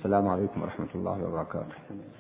السلام عليكم ورحمة الله وبركاته.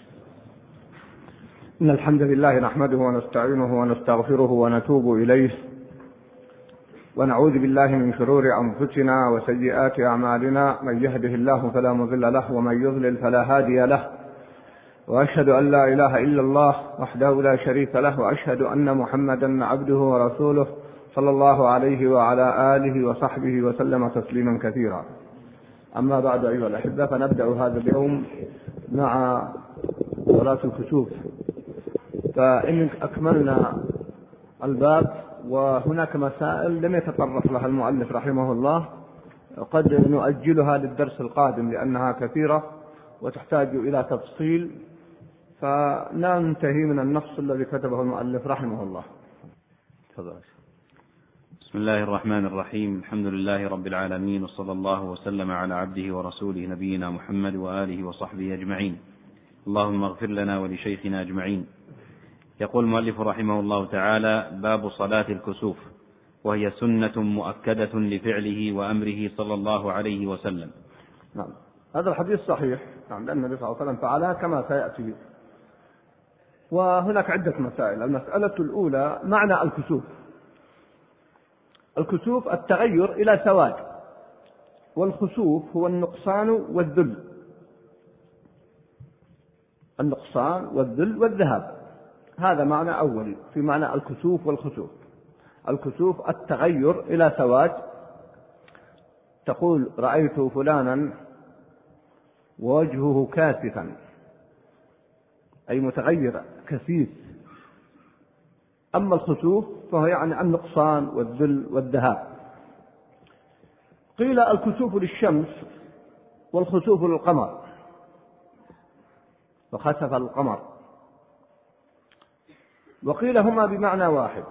إن الحمد لله نحمده ونستعينه ونستغفره ونتوب إليه، ونعوذ بالله من شرور أنفسنا وسيئات أعمالنا، من يهده الله فلا مضل له ومن يضلل فلا هادي له، وأشهد أن لا إله إلا الله وحده لا شريك له، وأشهد أن محمدا عبده ورسوله صلى الله عليه وعلى آله وصحبه وسلم تسليما كثيرا. أما بعد أيها الأحبة، فنبدأ هذا اليوم مع صلاة الكسوف. فإن أكملنا الباب وهناك مسائل لم يتطرق لها المؤلف رحمه الله، قد نؤجلها للدرس القادم لأنها كثيرة وتحتاج إلى تفصيل، فننتهي من النص الذي كتبه المؤلف رحمه الله. تفضل. بسم الله الرحمن الرحيم. الحمد لله رب العالمين، وصلى الله وسلم على عبده ورسوله نبينا محمد وآله وصحبه أجمعين. اللهم اغفر لنا ولشيخنا أجمعين. يقول المؤلف رحمه الله تعالى: باب صلاة الكسوف، وهي سنة مؤكدة لفعله وأمره صلى الله عليه وسلم. نعم، هذا الحديث صحيح، لأن النبي صلى الله عليه وسلم فعلها كما سيأتي. وهناك عدة مسائل. المسألة الأولى معنى الكسوف. الكسوف التغير إلى سواد، والخسوف هو النقصان والذل، النقصان والذل والذهاب. هذا معنى أولي في معنى الكسوف والخسوف. الكسوف التغير إلى سواد، تقول رأيت فلانا ووجهه كاسفا، أي متغير كثيف. أما الخسوف فهو يعني النقصان والذل والذهاب. قيل الكسوف للشمس والخسوف للقمر، وخسف القمر. وقيل هما بمعنى واحد،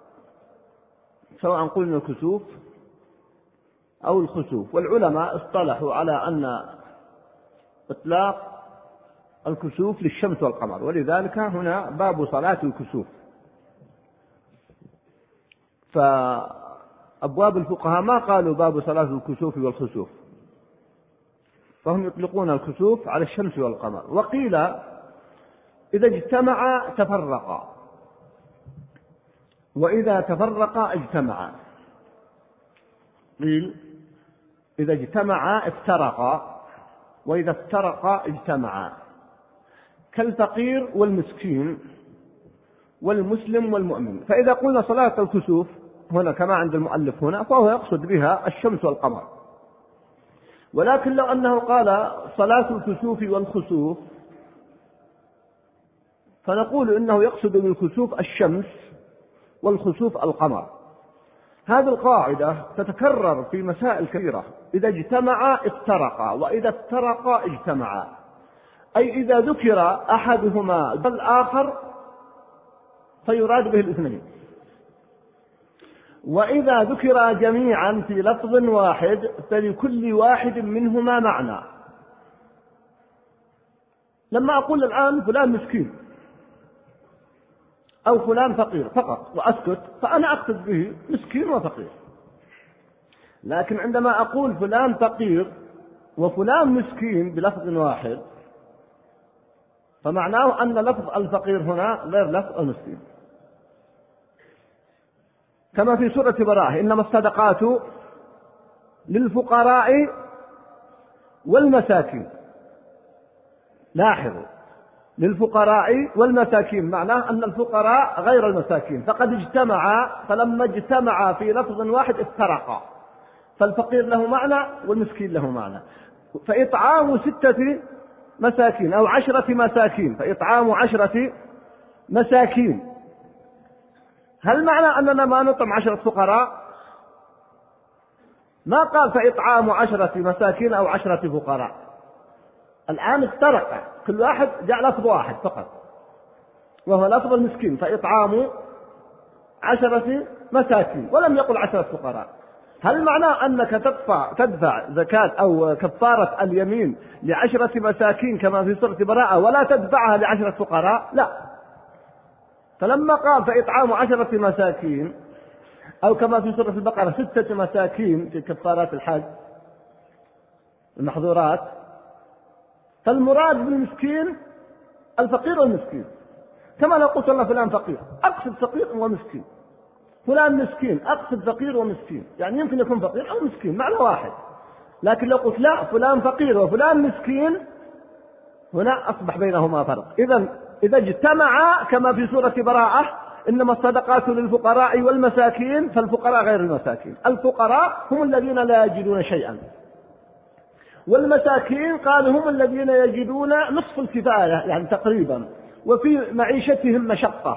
سواء قلنا الكسوف أو الخسوف. والعلماء اصطلحوا على أن إطلاق الكسوف للشمس والقمر، ولذلك هنا باب صلاة الكسوف. فأبواب الفقهاء ما قالوا باب صلاة الكسوف والخسوف، فهم يطلقون الكسوف على الشمس والقمر. وقيل إذا اجتمعا تفرقا، وإذا تفرقا اجتمعا. قيل إذا اجتمعا افترقا، وإذا افترقا اجتمعا، كالفقير والمسكين والمسلم والمؤمن. فإذا قلنا صلاة الكسوف هنا كما عند المؤلف هنا، فهو يقصد بها الشمس والقمر. ولكن لو أنه قال صلاة الكسوف والخسوف، فنقول إنه يقصد بالكسوف الشمس والخسوف القمر. هذه القاعدة تتكرر في مسائل كثيرة. إذا اجتمعا افترقا، وإذا افترقا اجتمعا، أي إذا ذكر أحدهما بالآخر فيراد به الاثنين، وإذا ذكر جميعا في لفظ واحد فلكل واحد منهما معنى. لما أقول الآن فلان مسكين أو فلان فقير فقط وأسكت، فأنا أقصد به مسكين وفقير. لكن عندما أقول فلان فقير وفلان مسكين بلفظ واحد، فمعناه أن لفظ الفقير هنا غير لفظ المسكين. كما في سورة براءة: إنما الصدقات للفقراء والمساكين. لاحظوا، للفقراء والمساكين، معناه أن الفقراء غير المساكين، فقد اجتمعا، فلما اجتمعا في لفظ واحد افترقا، فالفقير له معنى والمسكين له معنى. فإطعام 6 مساكين أو 10 مساكين، فإطعام 10 مساكين، هل معنى أننا ما نطعم 10 فقراء؟ ما قال فإطعام 10 مساكين أو 10 فقراء. الآن افترق، كل واحد جاء لفظ واحد فقط، وهو لفظ المسكين، فإطعام 10 مساكين، ولم يقل 10 فقراء. هل معنى أنك تدفع زكاة أو كفارة اليمين ل10 مساكين كما في سورة براءة ولا تدفعها ل10 فقراء؟ لا. فلما قال فإطعام 10 مساكين، أو كما في سورة البقرة 6 مساكين في كفارات الحج المحظورات، فالمراد بالمسكين الفقير والمسكين، كما لو قلت والله فلان فقير أقصد فقير ومسكين، فلان مسكين أقصد فقير ومسكين، يعني يمكن يكون فقير أو مسكين معنى واحد. لكن لو قلت لا فلان فقير وفلان مسكين هنا أصبح بينهما فرق. إذا اجتمعا كما في سورة براءة إنما الصدقات للفقراء والمساكين، فالفقراء غير المساكين، الفقراء هم الذين لا يجدون شيئا، والمساكين قالوا هم الذين يجدون نصف الكفاية يعني تقريبا، وفي معيشتهم مشقة،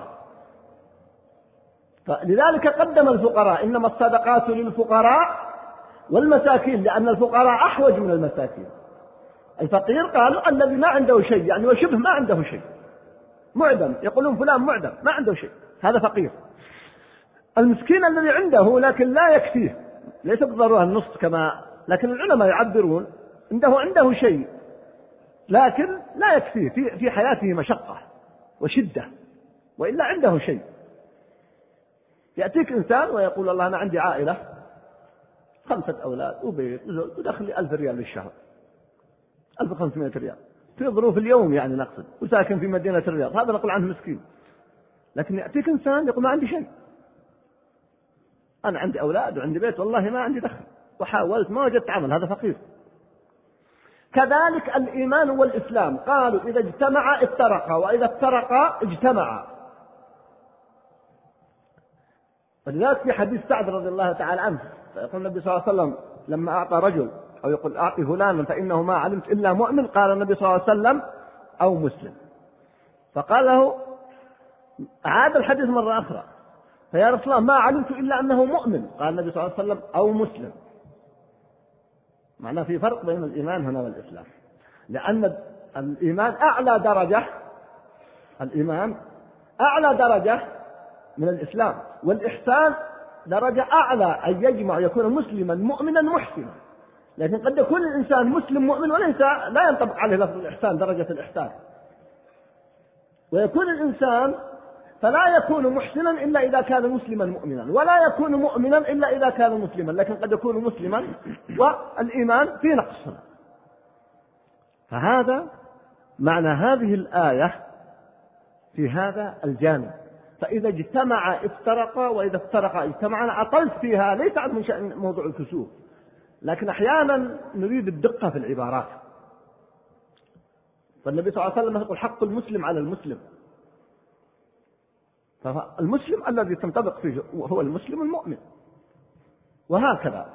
فلذلك قدم الفقراء، إنما الصدقات للفقراء والمساكين، لأن الفقراء أحوج من المساكين. الفقير قالوا الذي ما عنده شيء يعني وشبه ما عنده شيء، معدم، يقولون فلان معدم ما عنده شيء، هذا فقير. المسكين الذي عنده لكن لا يكفيه، ليس بضرورة النصف كما، لكن العلماء يعبرون عنده شيء لكن لا يكفيه، في حياته مشقة وشدة، وإلا عنده شيء. يأتيك إنسان ويقول الله أنا عندي عائلة 5 أولاد وبيت ودخل لي 1000 ريال للشهر، 1500 ريال في ظروف اليوم يعني نقصد، وساكن في مدينة الرياض، هذا نقول عنه مسكين. لكن يأتيك إنسان يقول ما عندي شيء، أنا عندي أولاد وعندي بيت والله ما عندي دخل وحاولت ما وجدت عمل، هذا فقير. كذلك الإيمان والإسلام قالوا إذا اجتمعا افترقا وإذا افترقا اجتمعا. ولذلك في حديث سعد رضي الله تعالى عنه يقول النبي صلى الله عليه وسلم لما أعطى رجل أو يقول أعطي فلانا فإنه ما علمت إلا مؤمن، قال النبي صلى الله عليه وسلم أو مسلم، فقال له عاد الحديث مرة أخرى فيا رسول الله ما علمت إلا أنه مؤمن، قال النبي صلى الله عليه وسلم أو مسلم. معناه في فرق بين الإيمان هنا والإسلام، لأن الإيمان أعلى درجة، الإيمان أعلى درجة من الإسلام، والإحسان درجة أعلى، أن يجمع يكون مسلما مؤمنا محسنا. لكن قد يكون الإنسان مسلم مؤمن وليس لا ينطبق عليه لفظ الإحسان درجة الإحسان، ويكون الإنسان فلا يكون محسنا إلا إذا كان مسلما مؤمنا، ولا يكون مؤمنا إلا إذا كان مسلما، لكن قد يكون مسلما والإيمان في نقص. فهذا معنى هذه الآية في هذا الجانب. فإذا اجتمع افترقا وإذا افترقا اجتمعا. أنا أطلت فيها ليس من شأن موضوع الكسوف، لكن أحيانا نريد الدقة في العبارات. فالنبي صلى الله عليه وسلم يقول حق المسلم على المسلم، فالمسلم الذي تنطبق فيه هو المسلم المؤمن، وهكذا.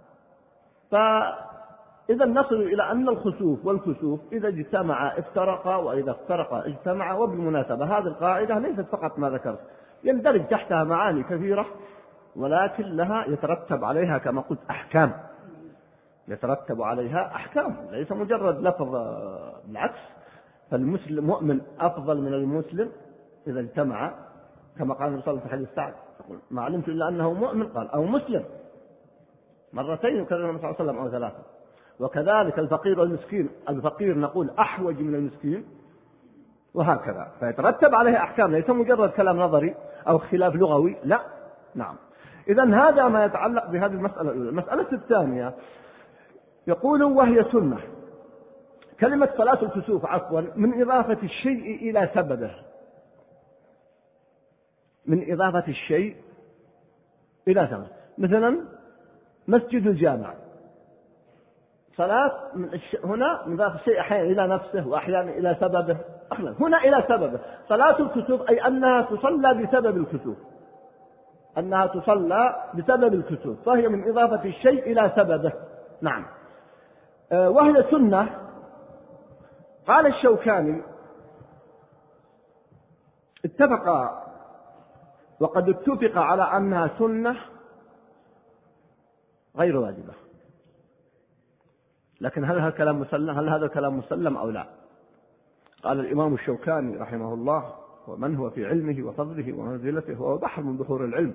فإذا نصل إلى أن الخسوف والكسوف إذا اجتمع افترقا وإذا افترقا اجتمعا. وبالمناسبة هذه القاعدة ليست فقط ما ذكرت، يندرج تحتها معاني كثيرة، ولكن لها يترتب عليها كما قلت أحكام، يترتب عليها أحكام، ليس مجرد لفظ، بالعكس. فالمسلم مؤمن أفضل من المسلم إذا اجتمع، كما قال النبي صلى الله عليه وسلم في حديث سعد ما علمت إلا أنه مؤمن، قال أو مسلم مرتين وكرر النبي صلى الله عليه وسلم أو 3. وكذلك الفقير والمسكين، الفقير نقول أحوج من المسكين، وهكذا. فيترتب عليه أحكام، ليس مجرد كلام نظري أو خلاف لغوي، لا. نعم. إذن هذا ما يتعلق بهذه المسألة الأولى. المسألة الثانية يقول وهي سنة. كلمة صلاة الكسوف عفوا من إضافة الشيء إلى سببه، من إضافة الشيء إلى سببه. مثلا مسجد الجامع، صلاة هنا نضاف الشيء أحيانا إلى نفسه وأحيانا إلى سببه، هنا إلى سببه. صلاة الكسوف أي أنها تصلى بسبب الكسوف، أنها تصلى بسبب الكسوف، فهي من إضافة الشيء إلى سببه. نعم. وهي سنة. قال الشوكاني اتفق وقد اتفق على أنها سنة غير واجبة، لكن هل هذا كلام مسلم؟ هل هذا كلام مسلم أو لا؟ قال الإمام الشوكاني رحمه الله ومن هو في علمه وفضله ومنزلته هو بحر من بحور العلم،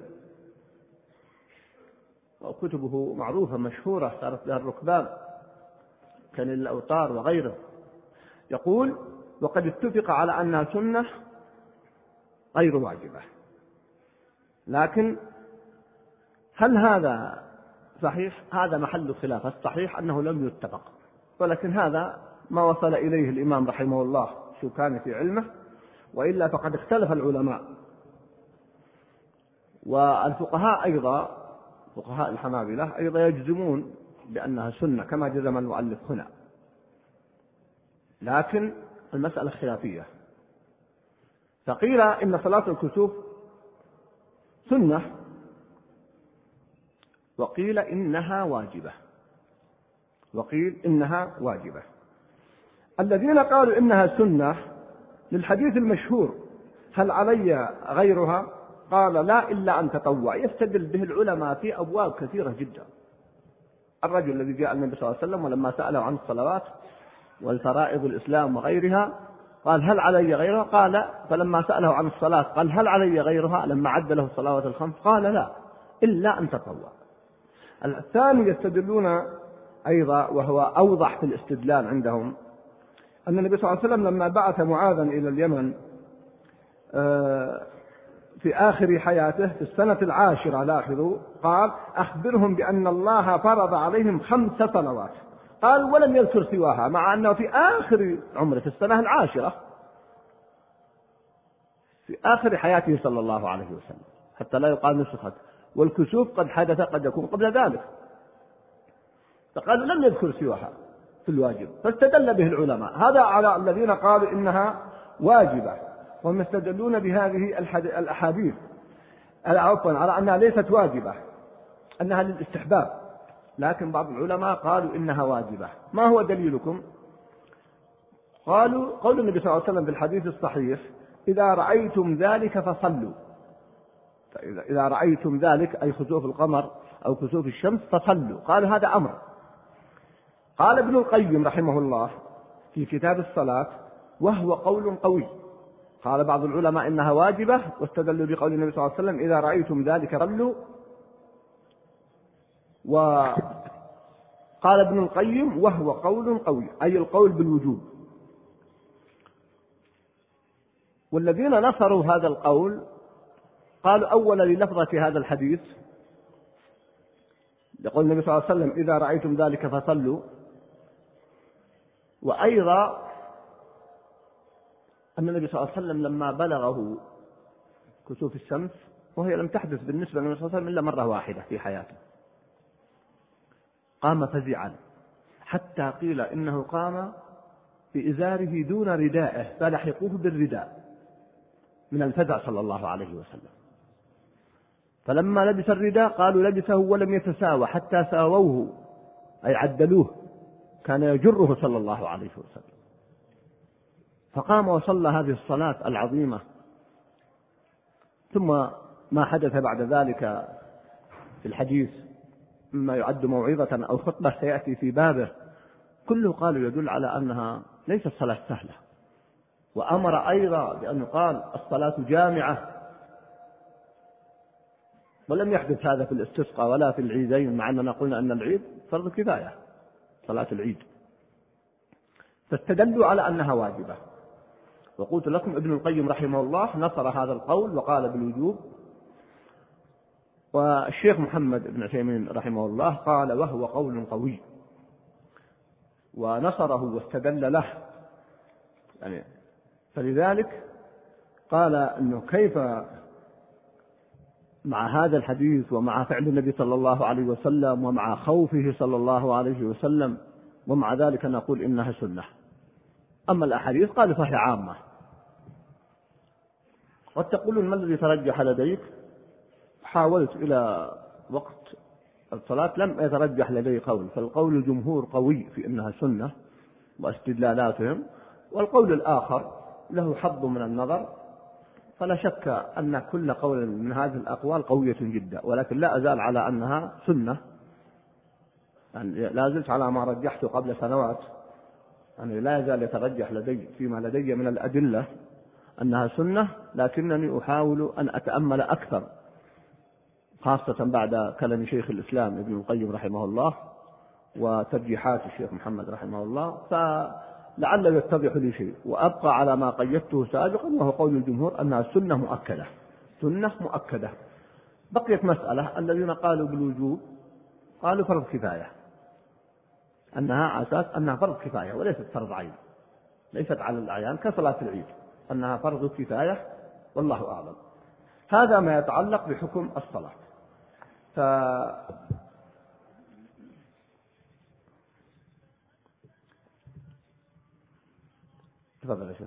وكتبه معروفة مشهورة صارت لها الركبان كان الأوطار وغيره. يقول وقد اتفق على أنها سنة غير واجبة، لكن هل هذا صحيح؟ هذا محل خلاف. الصحيح أنه لم يتفق، ولكن هذا ما وصل إليه الإمام رحمه الله شو كان في علمه، وإلا فقد اختلف العلماء. والفقهاء أيضا فقهاء الحنابلة أيضا يجزمون بأنها سنة كما جزم المؤلف هنا، لكن المسألة خلافية. فقيل إن صلاة الكسوف سنة، وقيل إنها واجبة، الذين قالوا إنها سنة للحديث المشهور هل علي غيرها؟ قال لا إلا أن تطوع، يستدل به العلماء في أبواب كثيرة جدا. الرجل الذي جاء النبي صلى الله عليه وسلم ولما سأله عن الصلوات والفرائض الإسلام وغيرها قال هل علي غيرها؟ قال، فلما سأله عن الصلاة قال هل علي غيرها؟ لما عد له الصلوات الخمس قال لا إلا أن تطوع. الثاني يستدلون أيضا وهو أوضح في الاستدلال عندهم أن النبي صلى الله عليه وسلم لما بعث معاذا إلى اليمن في آخر حياته في السنة 10، لاحظوا، قال أخبرهم بأن الله فرض عليهم 5 صلوات، قال ولم يذكر سواها، مع أنه في آخر عمره في السنة 10 في آخر حياته صلى الله عليه وسلم، حتى لا يقال نسخت، والكسوف قد حدث قد يكون قبل ذلك، فقالوا لم يذكر سواها في الواجب، فاستدل به العلماء. هذا على الذين قالوا إنها واجبة، وهم يستدلون بهذه الأحاديث على أنها ليست واجبة، أنها للاستحباب، لكن بعض العلماء قالوا إنها واجبة. ما هو دليلكم؟ قالوا قول النبي صلى الله عليه وسلم في الحديث الصحيح إذا رأيتم ذلك فصلوا، إذا رأيتم ذلك أي خسوف القمر أو كسوف الشمس فصلوا، قال هذا أمر. قال ابن القيم رحمه الله في كتاب الصلاة وهو قول قوي، قال بعض العلماء إنها واجبة واستدلوا بقول النبي صلى الله عليه وسلم إذا رأيتم ذلك صلوا، وقال ابن القيم وهو قول قوي أي القول بالوجوب. والذين نصروا هذا القول قالوا أولا للفظة هذا الحديث، يقول النبي صلى الله عليه وسلم إذا رأيتم ذلك فصلوا، وأيضا أن النبي صلى الله عليه وسلم لما بلغه كسوف الشمس، وهي لم تحدث بالنسبة للنبي صلى الله عليه وسلم إلا مرة واحدة في حياته، قام فزعا حتى قيل إنه قام بإزاره دون ردائه فلحقوه بالرداء من الفزع صلى الله عليه وسلم. فلما لبس الرداء قالوا لبسه ولم يتساوى حتى ساووه أي عدلوه، كان يجره صلى الله عليه وسلم. فقام وصلى هذه الصلاة العظيمة. ثم ما حدث بعد ذلك في الحديث مما يعد موعظة أو خطبة سيأتي في بابه كله قالوا يدل على أنها ليست صلاة سهلة، وأمر أيضا بأن يقال الصلاة جامعة، ولم يحدث هذا في الاستسقاء ولا في العيدين، مع أننا قلنا أن العيد فرض كفاية صلاة العيد، فاستدلوا على أنها واجبة. وقلت لكم ابن القيم رحمه الله نصر هذا القول وقال بالوجوب، والشيخ محمد بن عثيمين رحمه الله قال وهو قول قوي ونصره واستدل له، يعني فلذلك قال أنه كيف مع هذا الحديث ومع فعل النبي صلى الله عليه وسلم ومع خوفه صلى الله عليه وسلم ومع ذلك نقول إنها سنة. أما الأحاديث قال فهي عامة. قد تقولون ما الذي ترجح لديك؟ حاولت إلى وقت الصلاة لم يترجح لدي قول، فالقول الجمهور قوي في أنها سنة واستدلالاتهم، والقول الآخر له حظ من النظر، فلا شك أن كل قول من هذه الأقوال قوية جدا، ولكن لا أزال على أنها سنة، يعني لا زلت على ما رجحته قبل سنوات، يعني لا يزال يترجح لدي فيما لدي من الأدلة أنها سنة، لكنني أحاول أن أتأمل أكثر، خاصة بعد كلام شيخ الإسلام ابن القيم رحمه الله وترجيحات الشيخ محمد رحمه الله، فلعل يتضح لي شيء، وأبقى على ما قيدته سابقا وهو قول الجمهور أنها سنة مؤكدة، سنة مؤكدة. بقيت مسألة، الذين قالوا بالوجوب قالوا فرض كفاية، أنها على أساس أنها فرض كفاية وليست فرض عين، ليست على الأعيان كصلاة العيد، أنها فرض كفاية والله أعلم. هذا ما يتعلق بحكم الصلاة. تفضل يا شيخ.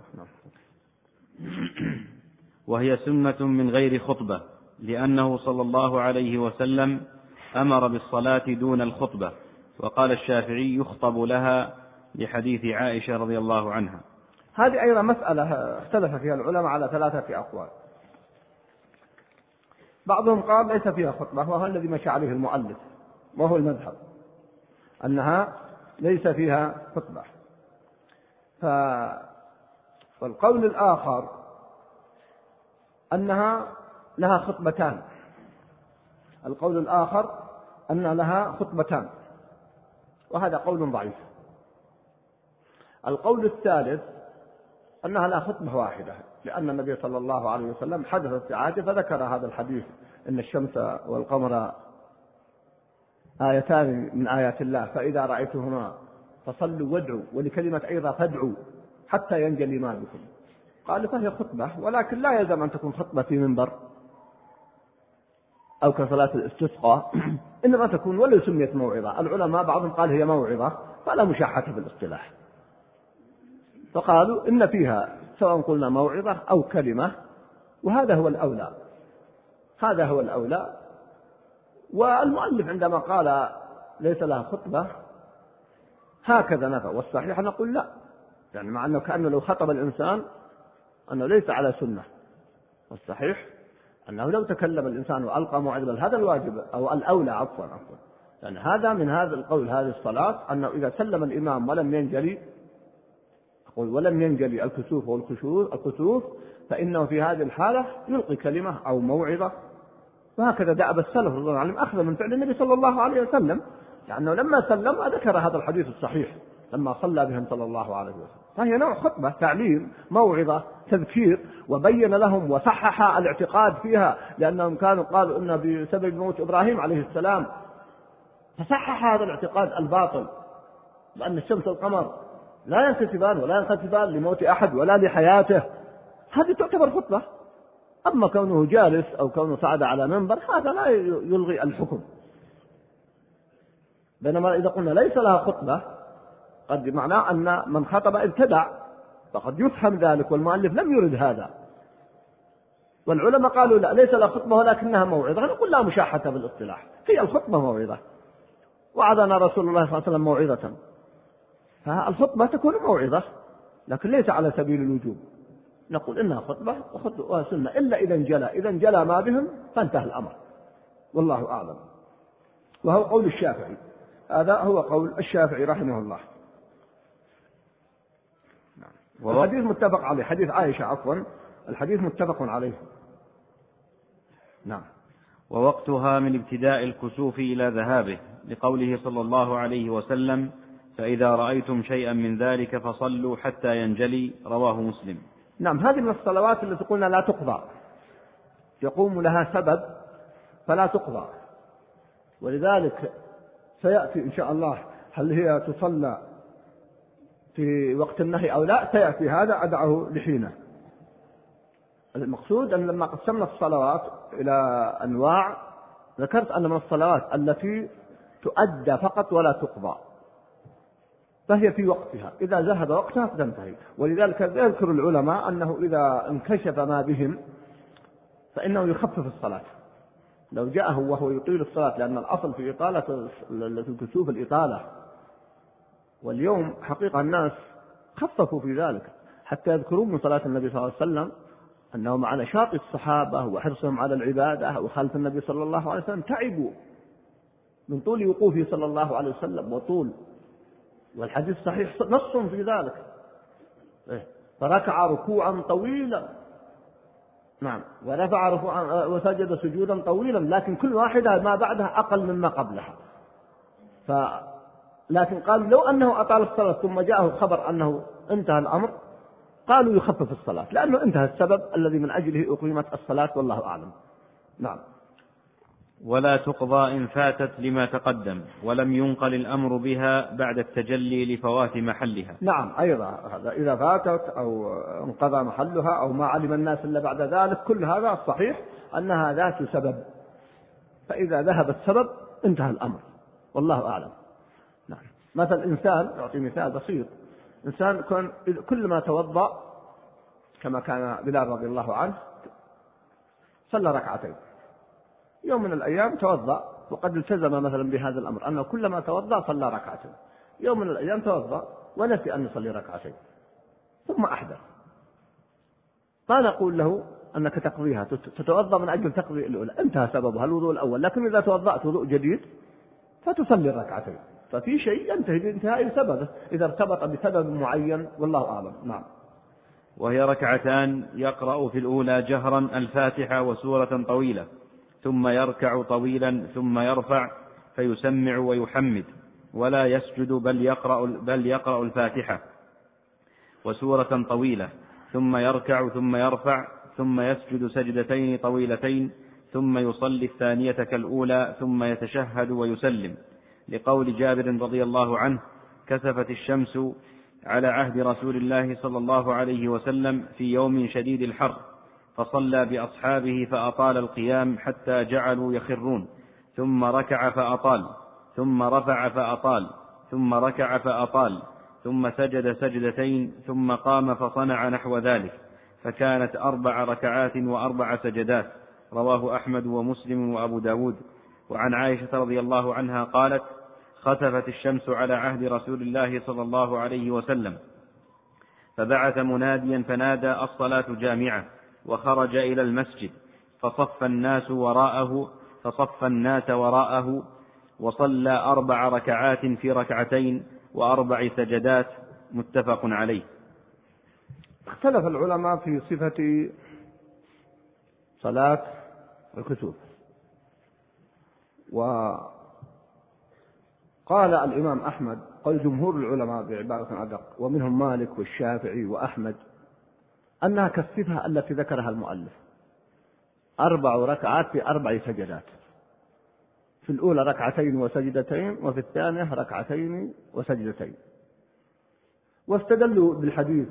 وهي سنة من غير خطبة، لأنه صلى الله عليه وسلم أمر بالصلاة دون الخطبة، وقال الشافعي يخطب لها لحديث عائشة رضي الله عنها. هذه أيضا مسألة اختلف فيها العلماء على 3 أقوال. بعضهم قال ليس فيها خطبة، وهو الذي مشى عليه المؤلف وهو المذهب، أنها ليس فيها خطبة. والقول الآخر أنها لها خطبتان. القول الآخر أن لها خطبتان، وهذا قول ضعيف. القول الثالث أنها لها خطبة واحدة، لأن النبي صلى الله عليه وسلم حدثت عاده فذكر هذا الحديث إن الشمس والقمر آيتان من آيات الله فإذا رأيتهما فصلوا وادعوا، ولكلمة أيضا فادعوا حتى ينجلي ما بكم. قال فهي خطبة، ولكن لا يلزم أن تكون خطبة في منبر أو كصلاة الاستسقاء، إنما تكون ولو سميت موعظة. العلماء بعضهم قال هي موعظة فلا مشاحة في الاصطلاح، فقالوا إن فيها سواء قلنا موعظة أو كلمة، وهذا هو الأولى. هذا هو الأولى. والمؤلف عندما قال ليس لها خطبة هكذا نفى، والصحيح نقول لا، يعني مع أنه كأنه لو خطب الإنسان أنه ليس على سنة، والصحيح أنه لو تكلم الإنسان وألقى موعظة هذا الواجب أو الأولى عفوا يعني هذا من هذا القول هذه الصلاة أنه إذا سلم الإمام ولم ينجلي الكسوف والكسوف فإنه في هذه الحالة يلقي كلمة أو موعظة. وهكذا دأب السلف رضي الله عنهم أخذ من فعل النبي صلى الله عليه وسلم، لأنه لما سلم ذكر هذا الحديث الصحيح لما صلى بهم صلى الله عليه وسلم. فهي نوع خطبة، تعليم، موعظة، تذكير، وبين لهم وصحح الاعتقاد فيها، لأنهم كانوا قالوا إن بسبب موت إبراهيم عليه السلام، فصحح هذا الاعتقاد الباطل بأن الشمس والقمر لا ينكسفان ولا ينخسفان لموت أحد ولا لحياته. هذه تعتبر خطبة. أما كونه جالس أو كونه صعد على منبر هذا لا يلغي الحكم. بينما إذا قلنا ليس لها خطبة قد معناه أن من خطب ابتدع، فقد يفهم ذلك، والمؤلف لم يرد هذا. والعلماء قالوا لا، ليس لها خطبة ولكنها موعظة، نقول لا مشاحة بالاصطلاح، هي الخطبة موعظة، وعظنا رسول الله صلى الله عليه وسلم موعظة، فالخطبة تكون موعظة لكن ليس على سبيل الوجوب. نقول إنها خطبة وسنة إلا إذا انجلى ما بهم فانتهى الأمر، والله أعلم. وهو قول الشافعي، هذا هو قول الشافعي رحمه الله. الحديث متفق عليه، حديث عائشة عفوا، الحديث متفق عليه. نعم. ووقتها من ابتداء الكسوف إلى ذهابه، لقوله صلى الله عليه وسلم فإذا رأيتم شيئا من ذلك فصلوا حتى ينجلي، رواه مسلم. نعم، هذه من الصلوات التي قلنا لا تقضى، يقوم لها سبب فلا تقضى، ولذلك سيأتي إن شاء الله هل هي تصلى في وقت النهي أو لا، سيأتي هذا أدعه لحينه. المقصود أن لما قسمنا الصلوات إلى أنواع ذكرت أن من الصلوات التي تؤدى فقط ولا تقضى، فهي في وقتها، إذا ذهب وقتها فتنتهي. ولذلك يذكر العلماء أنه إذا انكشف ما بهم فإنه يخفف الصلاة لو جاءه وهو يطيل الصلاة، لأن الأصل في إطالة الكسوف الإطالة، واليوم حقيقة الناس خففوا في ذلك، حتى يذكرون من صلاة النبي صلى الله عليه وسلم أنه مع نشاط الصحابة وحرصهم على العبادة وخلف النبي صلى الله عليه وسلم تعبوا من طول وقوفه صلى الله عليه وسلم وطول، والحديث صحيح نص في ذلك، فركع ركوعا طويلا، نعم، ورفع ركوعا وسجد سجودا طويلا، لكن كل واحدة ما بعدها أقل مما قبلها. لكن قال لو أنه أطال الصلاة ثم جاءه خبر أنه انتهى الأمر قالوا يخفف الصلاة، لأنه انتهى السبب الذي من أجله أقيمت الصلاة، والله أعلم. نعم. ولا تقضى إن فاتت لما تقدم، ولم ينقل الأمر بها بعد التجلي لفوات محلها. نعم أيضا هذا إذا فاتت أو انقضى محلها أو ما علم الناس إلا بعد ذلك، كل هذا الصحيح أنها ذات سبب، فإذا ذهب السبب انتهى الأمر، والله أعلم. نعم. مثل إنسان، أعطي مثال بسيط، إنسان كل ما توضأ كما كان بلال رضي الله عنه صلى ركعتين، يوم من الأيام توضأ وقد التزم مثلا بهذا الأمر أنه كلما توضأ صلى ركعتين، يوم من الأيام توضأ ونسي أن يصلي ركعتين ثم أحدث، ما نقول له أنك تقضيها، تتوضأ من أجل تقضي الأولى، انتهى سببها الوضوء الأول، لكن إذا توضأت وضوء جديد فتصلي الركعتين، ففي شيء ينتهي بانتهاء سببه إذا ارتبط بسبب معين، والله أعلم. نعم. وهي ركعتان يقرأ في الأولى جهرا الفاتحة وسورة طويلة، ثم يركع طويلا ثم يرفع فيسمع ويحمد ولا يسجد بل يقرأ الفاتحة وسورة طويلة، ثم يركع ثم يرفع ثم يسجد سجدتين طويلتين، ثم يصلي الثانية كالأولى ثم يتشهد ويسلم، لقول جابر رضي الله عنه: كسفت الشمس على عهد رسول الله صلى الله عليه وسلم في يوم شديد الحر، فصلى بأصحابه فأطال القيام حتى جعلوا يخرون، ثم ركع فأطال، ثم رفع فأطال، ثم ركع فأطال، ثم سجد سجدتين، ثم قام فصنع نحو ذلك، فكانت 4 ركعات و4 سجدات. رواه أحمد ومسلم وأبو داود. وعن عائشة رضي الله عنها قالت: خسفت الشمس على عهد رسول الله صلى الله عليه وسلم، فبعث مناديا فنادى: الصلاة جامعة، وخرج إلى المسجد فصف الناس وراءه وصلى 4 ركعات في ركعتين و4 سجدات، متفق عليه. اختلف العلماء في صفة صلاة الكسوف، وقال الإمام أحمد قال جمهور العلماء بعبارة أدق ومنهم مالك والشافعي وأحمد أنها كالصفة التي ذكرها المؤلف، 4 ركعات في 4 سجدات، في الأولى 2 ركعات وسجدتين، وفي الثانية 2 ركعات وسجدتين. واستدلوا بالحديث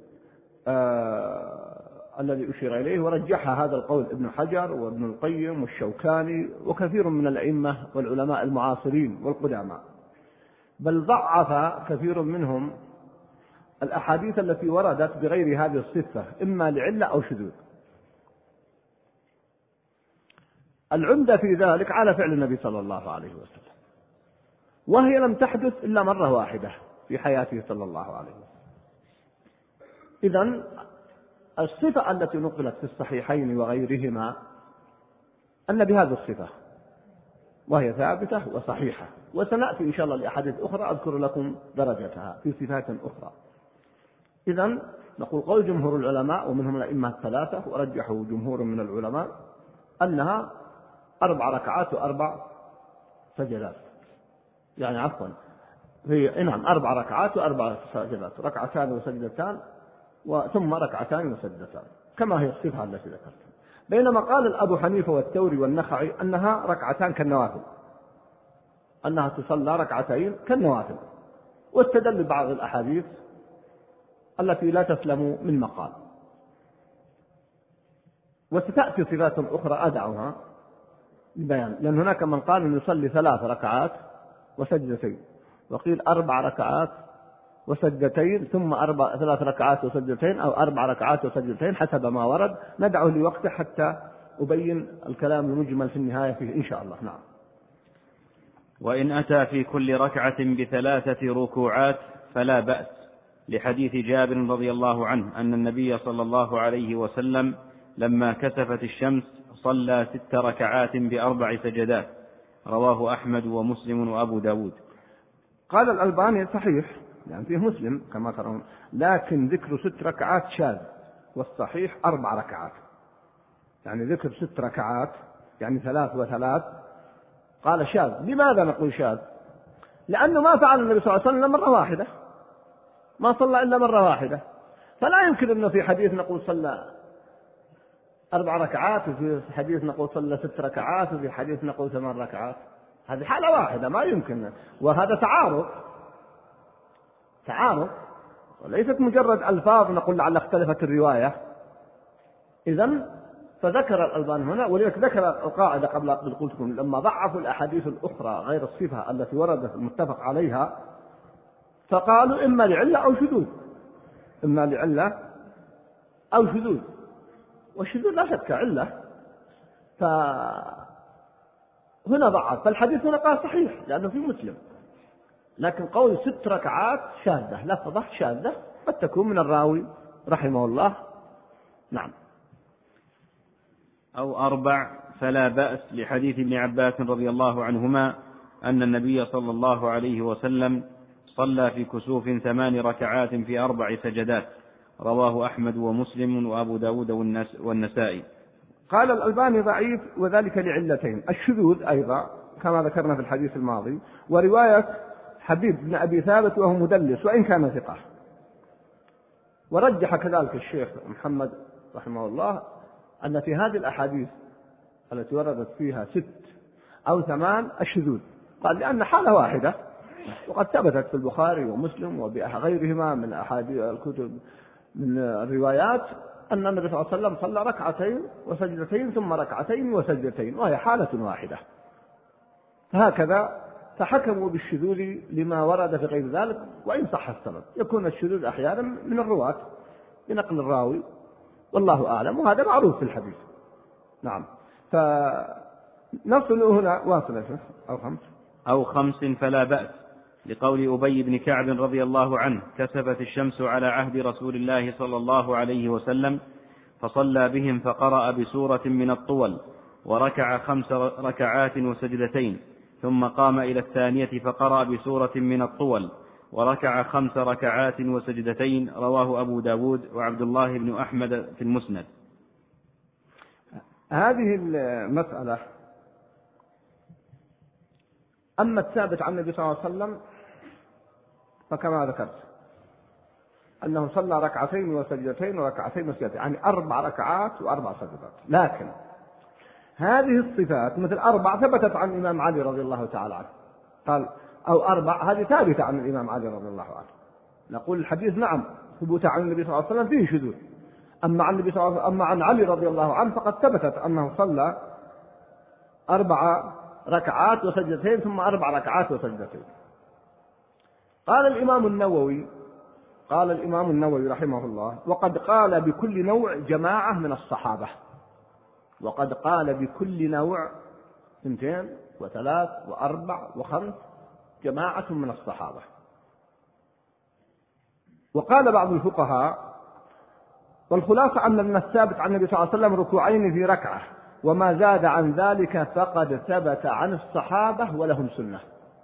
الذي أشير إليه، ورجحها هذا القول ابن حجر وابن القيم والشوكاني وكثير من الأئمة والعلماء المعاصرين والقدامى، بل ضعف كثير منهم الأحاديث التي وردت بغير هذه الصفة، إما لعلة أو شذوذ. العمدة في ذلك على فعل النبي صلى الله عليه وسلم، وهي لم تحدث إلا مرة واحدة في حياته صلى الله عليه وسلم. إذن الصفة التي نقلت في الصحيحين وغيرهما أن بهذه الصفة، وهي ثابتة وصحيحة، وسنأتي إن شاء الله لأحاديث أخرى أذكر لكم درجتها في صفات أخرى. إذن نقول قول جمهور العلماء ومنهم الأئمة الثلاثة، ورجحوا جمهور من العلماء أنها 4 ركعات و4 سجدات، يعني عفوا هي 4 ركعات و4 سجدات، 2 ركعتان وسجدتان ثم 2 ركعتان وسجدتان، كما هي الصفة التي ذكرتها. بينما قال أبو حنيفة والثوري والنخعي أنها 2 ركعتان كالنوافل، أنها تصلى 2 ركعتين كالنوافل، واستدل بعض الأحاديث التي لا تسلم من مقال. وستأتي صفات أخرى أدعوها للبيان، لأن هناك من قال أن يصلي 3 ركعات وسجدتين، وقيل 4 ركعات وسجدتين، ثم 3 ركعات وسجدتين، أو 4 ركعات وسجدتين، حسب ما ورد. ندعو لوقته حتى أبين الكلام المجمل في النهاية فيه إن شاء الله. نعم. وإن أتى في كل ركعة ب3 ركوعات فلا بأس، لحديث جابر رضي الله عنه أن النبي صلى الله عليه وسلم لما كسفت الشمس صلى 6 ركعات ب4 سجدات. رواه أحمد ومسلم وأبو داود. قال الألباني صحيح، يعني فيه مسلم كما ترون، لكن ذكر 6 ركعات شاذ، والصحيح 4 ركعات، يعني ذكر 6 ركعات يعني 3 و3 قال شاذ. لماذا نقول شاذ؟ لأنه ما فعل النبي صلى الله عليه وسلم مرة واحدة، ما صلى إلا مرة واحدة، فلا يمكن أنه في حديث نقول صلى 4 ركعات، وفي حديث نقول صلى 6 ركعات، وفي حديث نقول 8 ركعات. هذه حالة واحدة ما يمكن، وهذا تعارض وليست مجرد ألفاظ نقول لعل اختلفت الرواية. إذن فذكر الألباني هنا، ولذلك ذكر القاعدة قبل قلت لكم لما ضعفوا الأحاديث الأخرى غير الصفة التي وردت المتفق عليها، فقالوا إما لعلة أو شذوذ، والشذوذ لا شك علة، فهنا ضعف. فالحديث هنا قال صحيح لأنه في مسلم، لكن قول 6 ركعات شاذة، لفظة شاذة قد تكون من الراوي رحمه الله. نعم. أو 4 فلا بأس، لحديث ابن عباس رضي الله عنهما أن النبي صلى الله عليه وسلم صلى في كسوف 8 ركعات في 4 سجدات، رواه أحمد ومسلم وأبو داود والنسائي. قال الألباني ضعيف، وذلك لعلتين: الشذوذ أيضا كما ذكرنا في الحديث الماضي، ورواية حبيب بن أبي ثابت وهو مدلس وإن كان ثقة. ورجح كذلك الشيخ محمد رحمه الله أن في هذه الأحاديث التي وردت فيها 6 أو 8 الشذوذ، قال لأن حالة واحدة، وقد ثبتت في البخاري ومسلم وغيرهما من أحاديث الكتب من الروايات أن النبي صلى الله عليه وسلم صلى 2 ركعتين وسجدتين ثم 2 ركعتين وسجدتين، وهي حالة واحدة. هكذا فحكموا بالشذوذ لما ورد في غير ذلك، وإن صح السند. يكون الشذوذ أحيانا من الرواة بنقل الراوي، والله أعلم، وهذا معروف في الحديث. نعم. فنصل هنا واصل أو 5 فلا بأس، لقول أبي بن كعب رضي الله عنه: كسفت الشمس على عهد رسول الله صلى الله عليه وسلم فصلى بهم فقرأ بسورة من الطول، وركع 5 ركعات وسجدتين، ثم قام إلى الثانية فقرأ بسورة من الطول، وركع 5 ركعات وسجدتين، رواه أبو داود وعبد الله بن أحمد في المسند. هذه المسألة أما الثابت عن النبي صلى الله عليه وسلم فكما ذكرت أنه صلى 2 ركعتين وسجدتين وركعتين وسجدتين، يعني 4 ركعات و4 سجدات. لكن هذه الصفات مثل 4 ثبتت عن الإمام علي رضي الله تعالى عنه، قال أو 4 هذه ثابتة عن الإمام علي رضي الله عنه. نقول الحديث نعم ثبوت عن النبي صلى الله عليه وسلم فيه شذوذ، أما عن علي رضي الله عنه فقد ثبتت أنه صلى 4 ركعات وسجدتين ثم 4 ركعات وسجدتين. قال الإمام النووي رحمه الله: وقد قال بكل نوع جماعة من الصحابة. وقد قال بكل نوع 2 و3 و4 و5 جماعة من الصحابة. وقال بعض الفقهاء: والخلاصة أن الثابت عن النبي صلى الله عليه وسلم 2 ركوعين في ركعة، وما زاد عن ذلك فقد ثبت عن الصحابة ولهم سنة.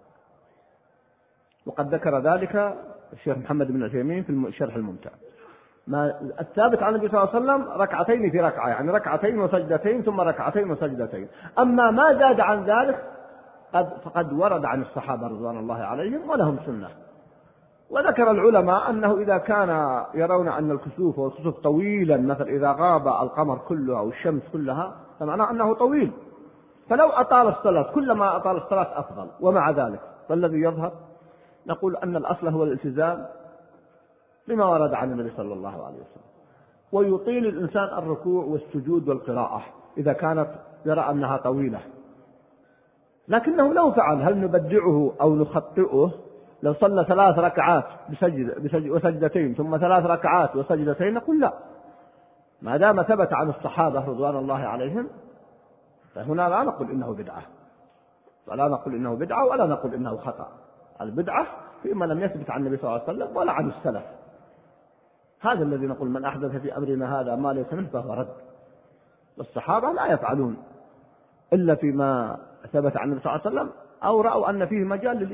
وقد ذكر ذلك الشيخ محمد بن عثيمين في شرح الممتع. ما الثابت عن النبي صلى الله عليه وسلم 2 ركعتين في ركعة، يعني 2 ركعتين وسجدتين ثم 2 ركعتين وسجدتين. أما ما زاد عن ذلك فقد ورد عن الصحابة رضوان الله عليهم ولهم سنة. وذكر العلماء أنه إذا كان يرون أن الكسوف والكسوف طويلا، مثل إذا غاب القمر كله أو الشمس كلها، فمعناه أنه طويل، فلو أطال الصلاة كلما أطال الصلاة أفضل. ومع ذلك فالذي يظهر نقول أن الأصل هو الالتزام بما ورد عن النبي صلى الله عليه وسلم، ويطيل الإنسان الركوع والسجود والقراءة إذا كانت يرى أنها طويلة. لكنه لو فعل هل نبدعه أو نخطئه؟ لو صلى 3 ركعات وسجدتين ثم 3 ركعات وسجدتين نقول لا، ما دام ثبت عن الصحابة رضوان الله عليهم فهنا لا نقول إنه بدعة، ولا نقول إنه بدعة ولا نقول إنه خطأ. البدعة فيما لم يثبت عن النبي صلى الله عليه وسلم ولا عن السلف. هذا الذي نقول: من أحدث في أمرنا هذا ما ليس منه فهو رد. والصحابة لا يفعلون إلا فيما ثبت عن النبي صلى الله عليه وسلم، أو رأوا أن فيه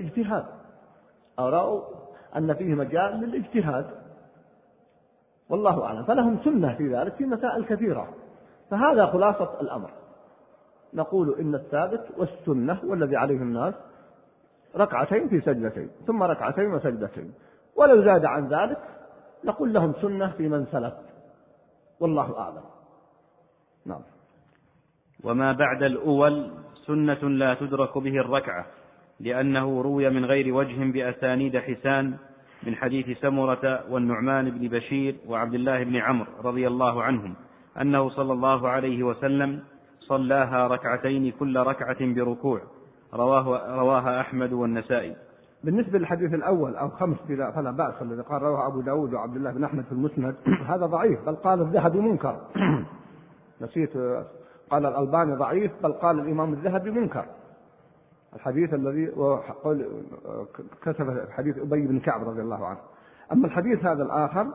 مجال للاجتهاد، والله أعلم. فلهم سنة في ذلك في مسائل كثيرة. فهذا خلاصة الأمر. نقول إن الثابت والسنة والذي عليه الناس 2 ركعتين في سجدتين ثم 2 ركعتين وسجدتين، ولو زاد عن ذلك نقول لهم سنة في من سلف، والله أعلم. نعم. وما بعد الأول سنة لا تدرك به الركعة، لأنه روي من غير وجه بأسانيد حسان من حديث سمرة والنعمان بن بشير وعبد الله بن عمرو رضي الله عنهم أنه صلى الله عليه وسلم صلاها ركعتين كل ركعة بركوع، رواها أحمد والنسائي. بالنسبة للحديث الأول أو 5 فلا بأس الذي قال رواه أبو داود وعبد الله بن أحمد في المسند هذا ضعيف، بل قال الذهبي منكر. نسيت، قال الألباني ضعيف، بل قال الإمام الذهبي منكر الحديث الذي كتب حديث أبي بن كعب رضي الله عنه. أما الحديث هذا الآخر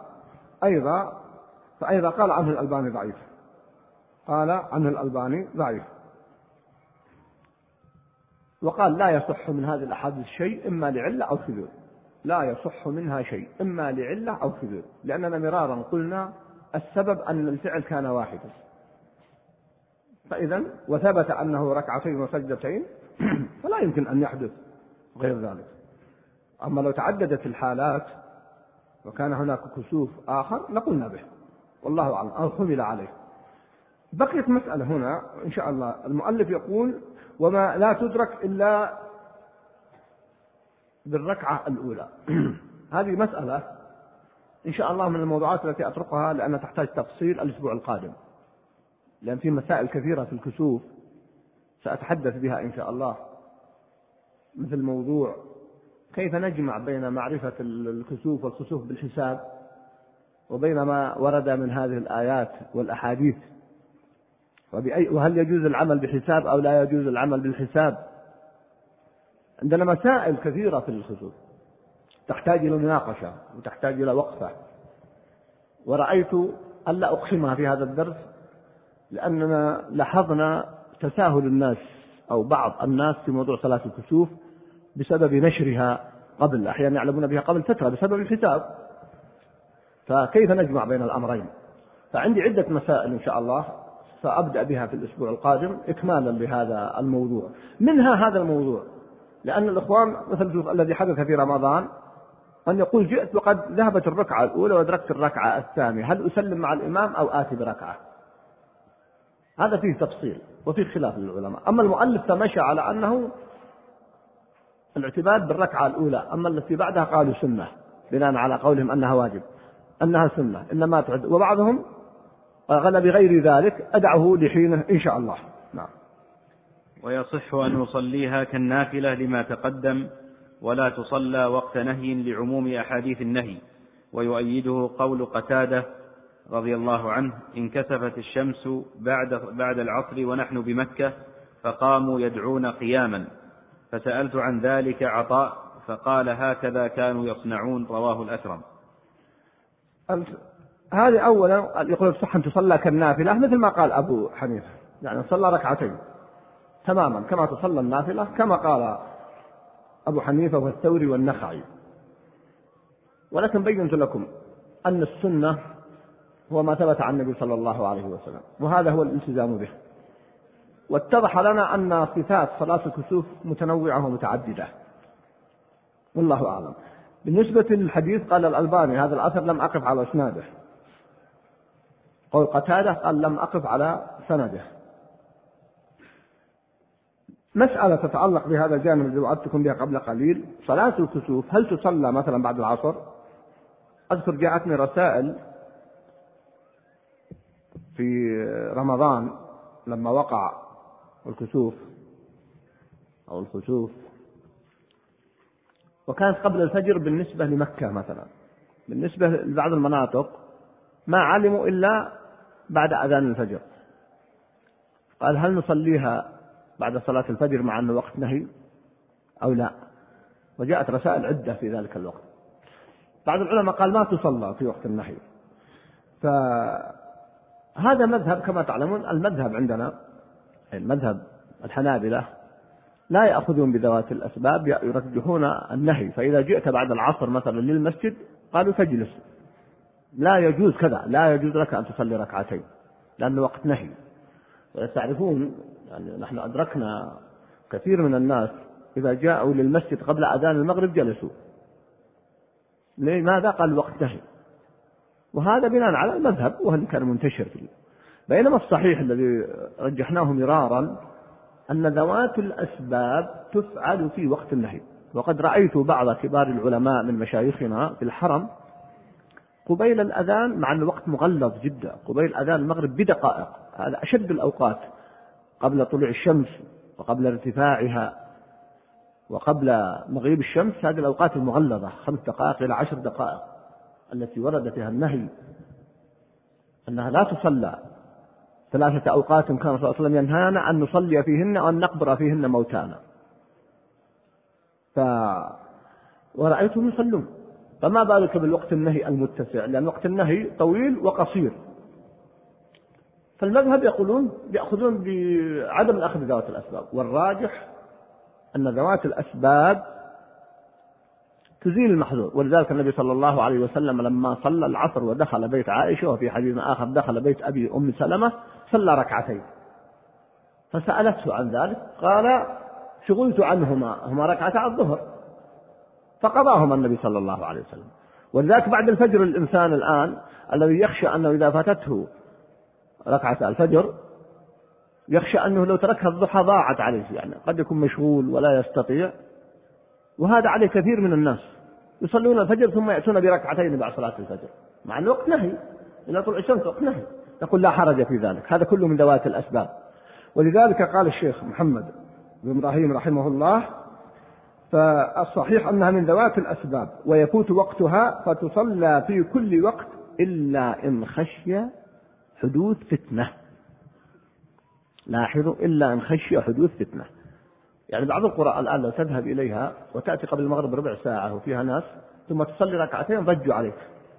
فأيضا قال عنه الألباني ضعيف، قال عنه الألباني ضعيف، وقال لا يصح من هذه الأحاديث شيء إما لعلة أو شذوذ، لا يصح منها شيء إما لعلة أو شذوذ، لأننا مرارا قلنا السبب أن الفعل كان واحدا، فإذا وثبت أنه ركعتين وسجدتين فلا يمكن أن يحدث غير ذلك. أما لو تعددت الحالات وكان هناك كسوف آخر لقلنا به، والله أعلم، أو حمل عليه. بقيت مسألة هنا إن شاء الله. المؤلف يقول وما لا تدرك إلا بالركعة الأولى. هذه مسألة إن شاء الله من الموضوعات التي أتركها لأنها تحتاج تفصيل الأسبوع القادم، لأن في مسائل كثيرة في الكسوف سأتحدث بها إن شاء الله، مثل موضوع كيف نجمع بين معرفة الكسوف والخسوف بالحساب وبين ما ورد من هذه الآيات والأحاديث، وهل يجوز العمل بحساب أو لا يجوز العمل بالحساب. عندنا مسائل كثيرة في الخسوف تحتاج إلى مناقشة وتحتاج إلى وقفة، ورأيت ألا أقسمها في هذا الدرس لأننا لاحظنا تساهل الناس أو بعض الناس في موضوع صلاة الكسوف بسبب نشرها قبل، أحيانا يعلمون بها قبل فترة بسبب الحساب، فكيف نجمع بين الأمرين؟ فعندي عدة مسائل إن شاء الله سأبدأ بها في الأسبوع القادم إكمالا لهذا الموضوع. منها هذا الموضوع، لأن الإخوان مثل الذي حدث في رمضان أن يقول جئت وقد ذهبت الركعة الأولى وأدركت الركعة الثانية، هل أسلم مع الإمام أو آتي بركعة؟ هذا فيه تفصيل وفيه خلاف للعلماء. أما المؤلف فمشى على أنه الاعتماد بالركعة الأولى، أما التي بعدها قالوا سنة بناء على قولهم أنها واجب، أنها سنة إنما تعد، وبعضهم قال بغير ذلك أدعه لحينه إن شاء الله. نعم. ويصح أن يصليها كالنافلة لما تقدم، ولا تصلى وقت نهي لعموم أحاديث النهي، ويؤيده قول قتادة رضي الله عنه انكسفت الشمس بعد العصر ونحن بمكة فقاموا يدعون قياما، فسألت عن ذلك عطاء فقال هكذا كانوا يصنعون، رواه الأكرم. هذه أولا يقول صح أن تصلى كالنافلة مثل ما قال أبو حنيفة، يعني صلى ركعتين تماما كما تصلى النافلة، كما قال أبو حنيفة والثوري والنخعي. ولكن بينت لكم أن السنة هو ما ثبت عن النبي صلى الله عليه وسلم، وهذا هو الالتزام به. واتضح لنا أن صفات صلاة الكسوف متنوعة ومتعددة، والله أعلم. بالنسبة للحديث قال الألباني هذا الأثر لم أقف على إسناده، قول قتادة قال لم أقف على سنده. مسألة تتعلق بهذا الجانب الذي وعدتكم بها قبل قليل، صلاة الكسوف هل تصلى مثلا بعد العصر؟ أذكر جاءتني رسائل في رمضان لما وقع الكسوف أو الخسوف، وكانت قبل الفجر بالنسبة لمكة مثلا، بالنسبة لبعض المناطق ما علموا إلا بعد أذان الفجر. قال هل نصليها بعد صلاة الفجر مع أنه وقت نهي أو لا؟ وجاءت رسائل عدة في ذلك الوقت. بعض العلماء قال ما تصلى في وقت النهي. فهذا مذهب كما تعلمون، المذهب عندنا المذهب الحنابلة لا يأخذون بذوات الأسباب، يرجحون النهي. فإذا جئت بعد العصر مثلا للمسجد قالوا تجلس، لا يجوز كذا، لا يجوز لك أن تصلي ركعتين لأنه وقت نهي. وتعرفون يعني نحن أدركنا كثير من الناس إذا جاءوا للمسجد قبل أذان المغرب جلسوا. لماذا؟ قال وقت نهي. وهذا بناء على المذهب وهو كان منتشر فيه. بينما الصحيح الذي رجحناه مرارا أن ذوات الأسباب تفعل في وقت النهي. وقد رأيت بعض كبار العلماء من مشايخنا في الحرم قبيل الأذان، مع أن الوقت مغلظ جدا، قبيل أذان المغرب بدقائق، هذا أشد الأوقات، قبل طلوع الشمس وقبل ارتفاعها وقبل مغيب الشمس، هذه الأوقات المغلظة 5 دقائق إلى 10 دقائق التي ورد فيها النهي أنها لا تصلى. 3 أوقات كان صلى الله عليه وسلم ينهانا أن نصلي فيهن وأن نقبر فيهن موتانا، ورأيتهم يصلون، فما بالك بالوقت النهي المتسع، لأن وقت النهي طويل وقصير. فالمذهب يأخذون بعدم الأخذ بذوات الأسباب، والراجح أن ذوات الأسباب تزيل المحظور. ولذلك النبي صلى الله عليه وسلم لما صلى العصر ودخل بيت عائشة، وفي حديث آخر دخل بيت أبي أم سلمة، صلى ركعتين، فسألته عن ذلك قال شغلت عنهما، هما ركعتا الظهر، فقضاهما النبي صلى الله عليه وسلم. ولذلك بعد الفجر الإنسان الآن الذي يخشى أنه إذا فاتته ركعة الفجر يخشى أنه لو تركها الضحى ضاعت عليه، يعني قد يكون مشغول ولا يستطيع، وهذا عليه كثير من الناس يصلون الفجر ثم يأتون بركعتين بعد صلاة الفجر، مع أن وقت نهي، إلى طلوع الشمس وقت نهي، نقول لا حرج في ذلك، هذا كله من ذوات الأسباب. ولذلك قال الشيخ محمد بن إبراهيم رحمه الله: فالصحيح أنها من ذوات الأسباب ويفوت وقتها فتصلى في كل وقت إلا إن خشي حدوث فتنة. لاحظوا، إلا إن خشي حدوث فتنة. يعني بعض القرى الآن لو تذهب إليها وتأتي قبل المغرب ربع ساعة وفيها ناس ثم تصلي ركعتين ضجوا عليك،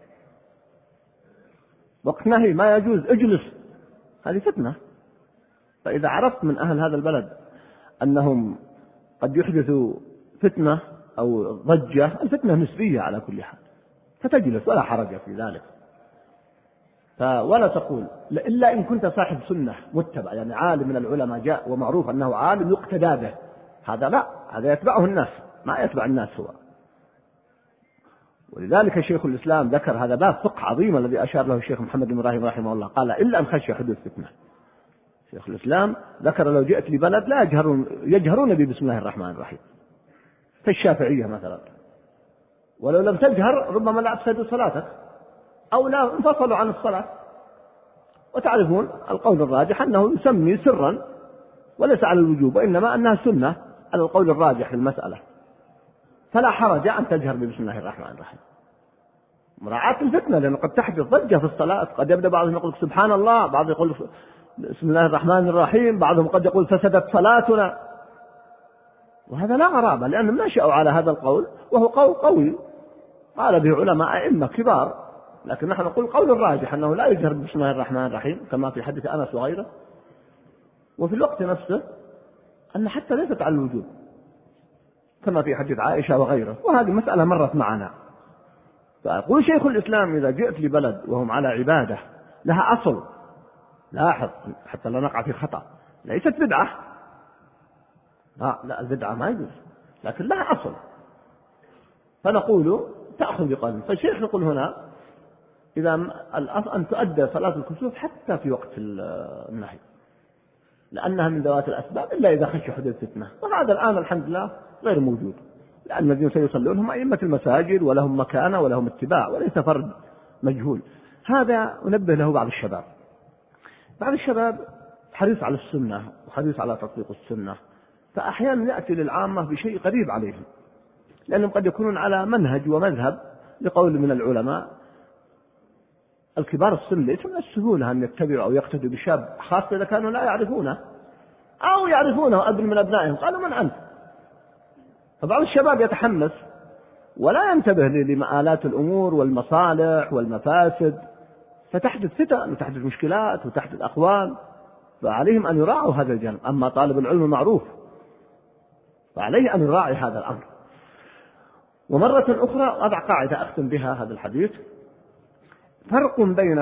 وقت نهي ما يجوز، اجلس، هذه فتنة. فإذا عرفت من أهل هذا البلد أنهم قد يحدثوا فتنة أو ضجة، الفتنة نسبية على كل حال، فتجلس ولا حرج في ذلك. ولا تقول إلا إن كنت صاحب سنة متبع، يعني عالم من العلماء جاء ومعروف أنه عالم يقتدى به، هذا لا، هذا يتبعه الناس، ما يتبع الناس هو. ولذلك شيخ الإسلام ذكر هذا باب فقه عظيم الذي أشار له الشيخ محمد بن إبراهيم رحمه الله، قال إلا أن خشي حدوث فتنة. شيخ الإسلام ذكر لو جئت لبلد لا يجهرون بسم الله الرحمن الرحيم، كالشافعية مثلا، ولو لم تجهر ربما لا أفسدوا صلاتك أو لا انفصلوا عن الصلاة. وتعرفون القول الراجح أنه يسمي سرا وليس على الوجوب، وإنما أنها سنة على القول الراجح في المسألة، فلا حرج أن تجهر بسم الله الرحمن الرحيم مراعاة الفتنة، لأنه قد تحدث ضجة في الصلاة، قد يبدأ بعضهم يقول سبحان الله، بعض يقول بسم الله الرحمن الرحيم، بعضهم قد يقول فسدت صلاتنا، وهذا لا غرابة، لأنهم نشأوا على هذا القول، وهو قول قوي قال به علماء أئمة كبار، لكن نحن نقول قول الراجح أنه لا يجهر بسم الله الرحمن الرحيم كما في حديث أنس وغيره. وفي الوقت نفسه أن حتى ليست على الوجوب كما في حديث عائشة وغيره، وهذه مسألة مرت معنا. فأقول شيخ الإسلام إذا جئت لبلد وهم على عبادة لها أصل، لاحظ حتى لا نقع في خطأ، ليست بدعة، لا البدعة ما يجوز، لكن لها أصل، فنقول تأخذ بقلب. فالشيخ يقول هنا إذا الأصل أن تؤدى صلاة الكسوف حتى في وقت النهي، لأنها من ذوات الأسباب، إلا إذا خشي حدوث فتنة، وهذا الآن الحمد لله غير موجود، لأن الذين سيصلون هم أئمة المساجد ولهم مكانة ولهم اتباع، وليس فرد مجهول. هذا أنبه له بعض الشباب. بعض الشباب حريص على السنة وحريص على تطبيق السنة، فأحيانا يأتي للعامة بشيء قريب عليهم، لأنهم قد يكونون على منهج ومذهب لقول من العلماء الكبار السن، ليس من السهولة أن يتبعوا أو يقتدوا بشاب، خاصة إذا كانوا لا يعرفونه أو يعرفونه أب من أبنائهم، قالوا من أنت؟ فبعض الشباب يتحمس ولا ينتبه لمآلات الأمور والمصالح والمفاسد، فتحدث فتن وتحدث مشكلات وتحدث أقوال، فعليهم أن يراعوا هذا الجانب. أما طالب العلم معروف فعليه أن يراعي هذا الأمر. ومرة أخرى أضع قاعدة أختم بها هذا الحديث: فرق بين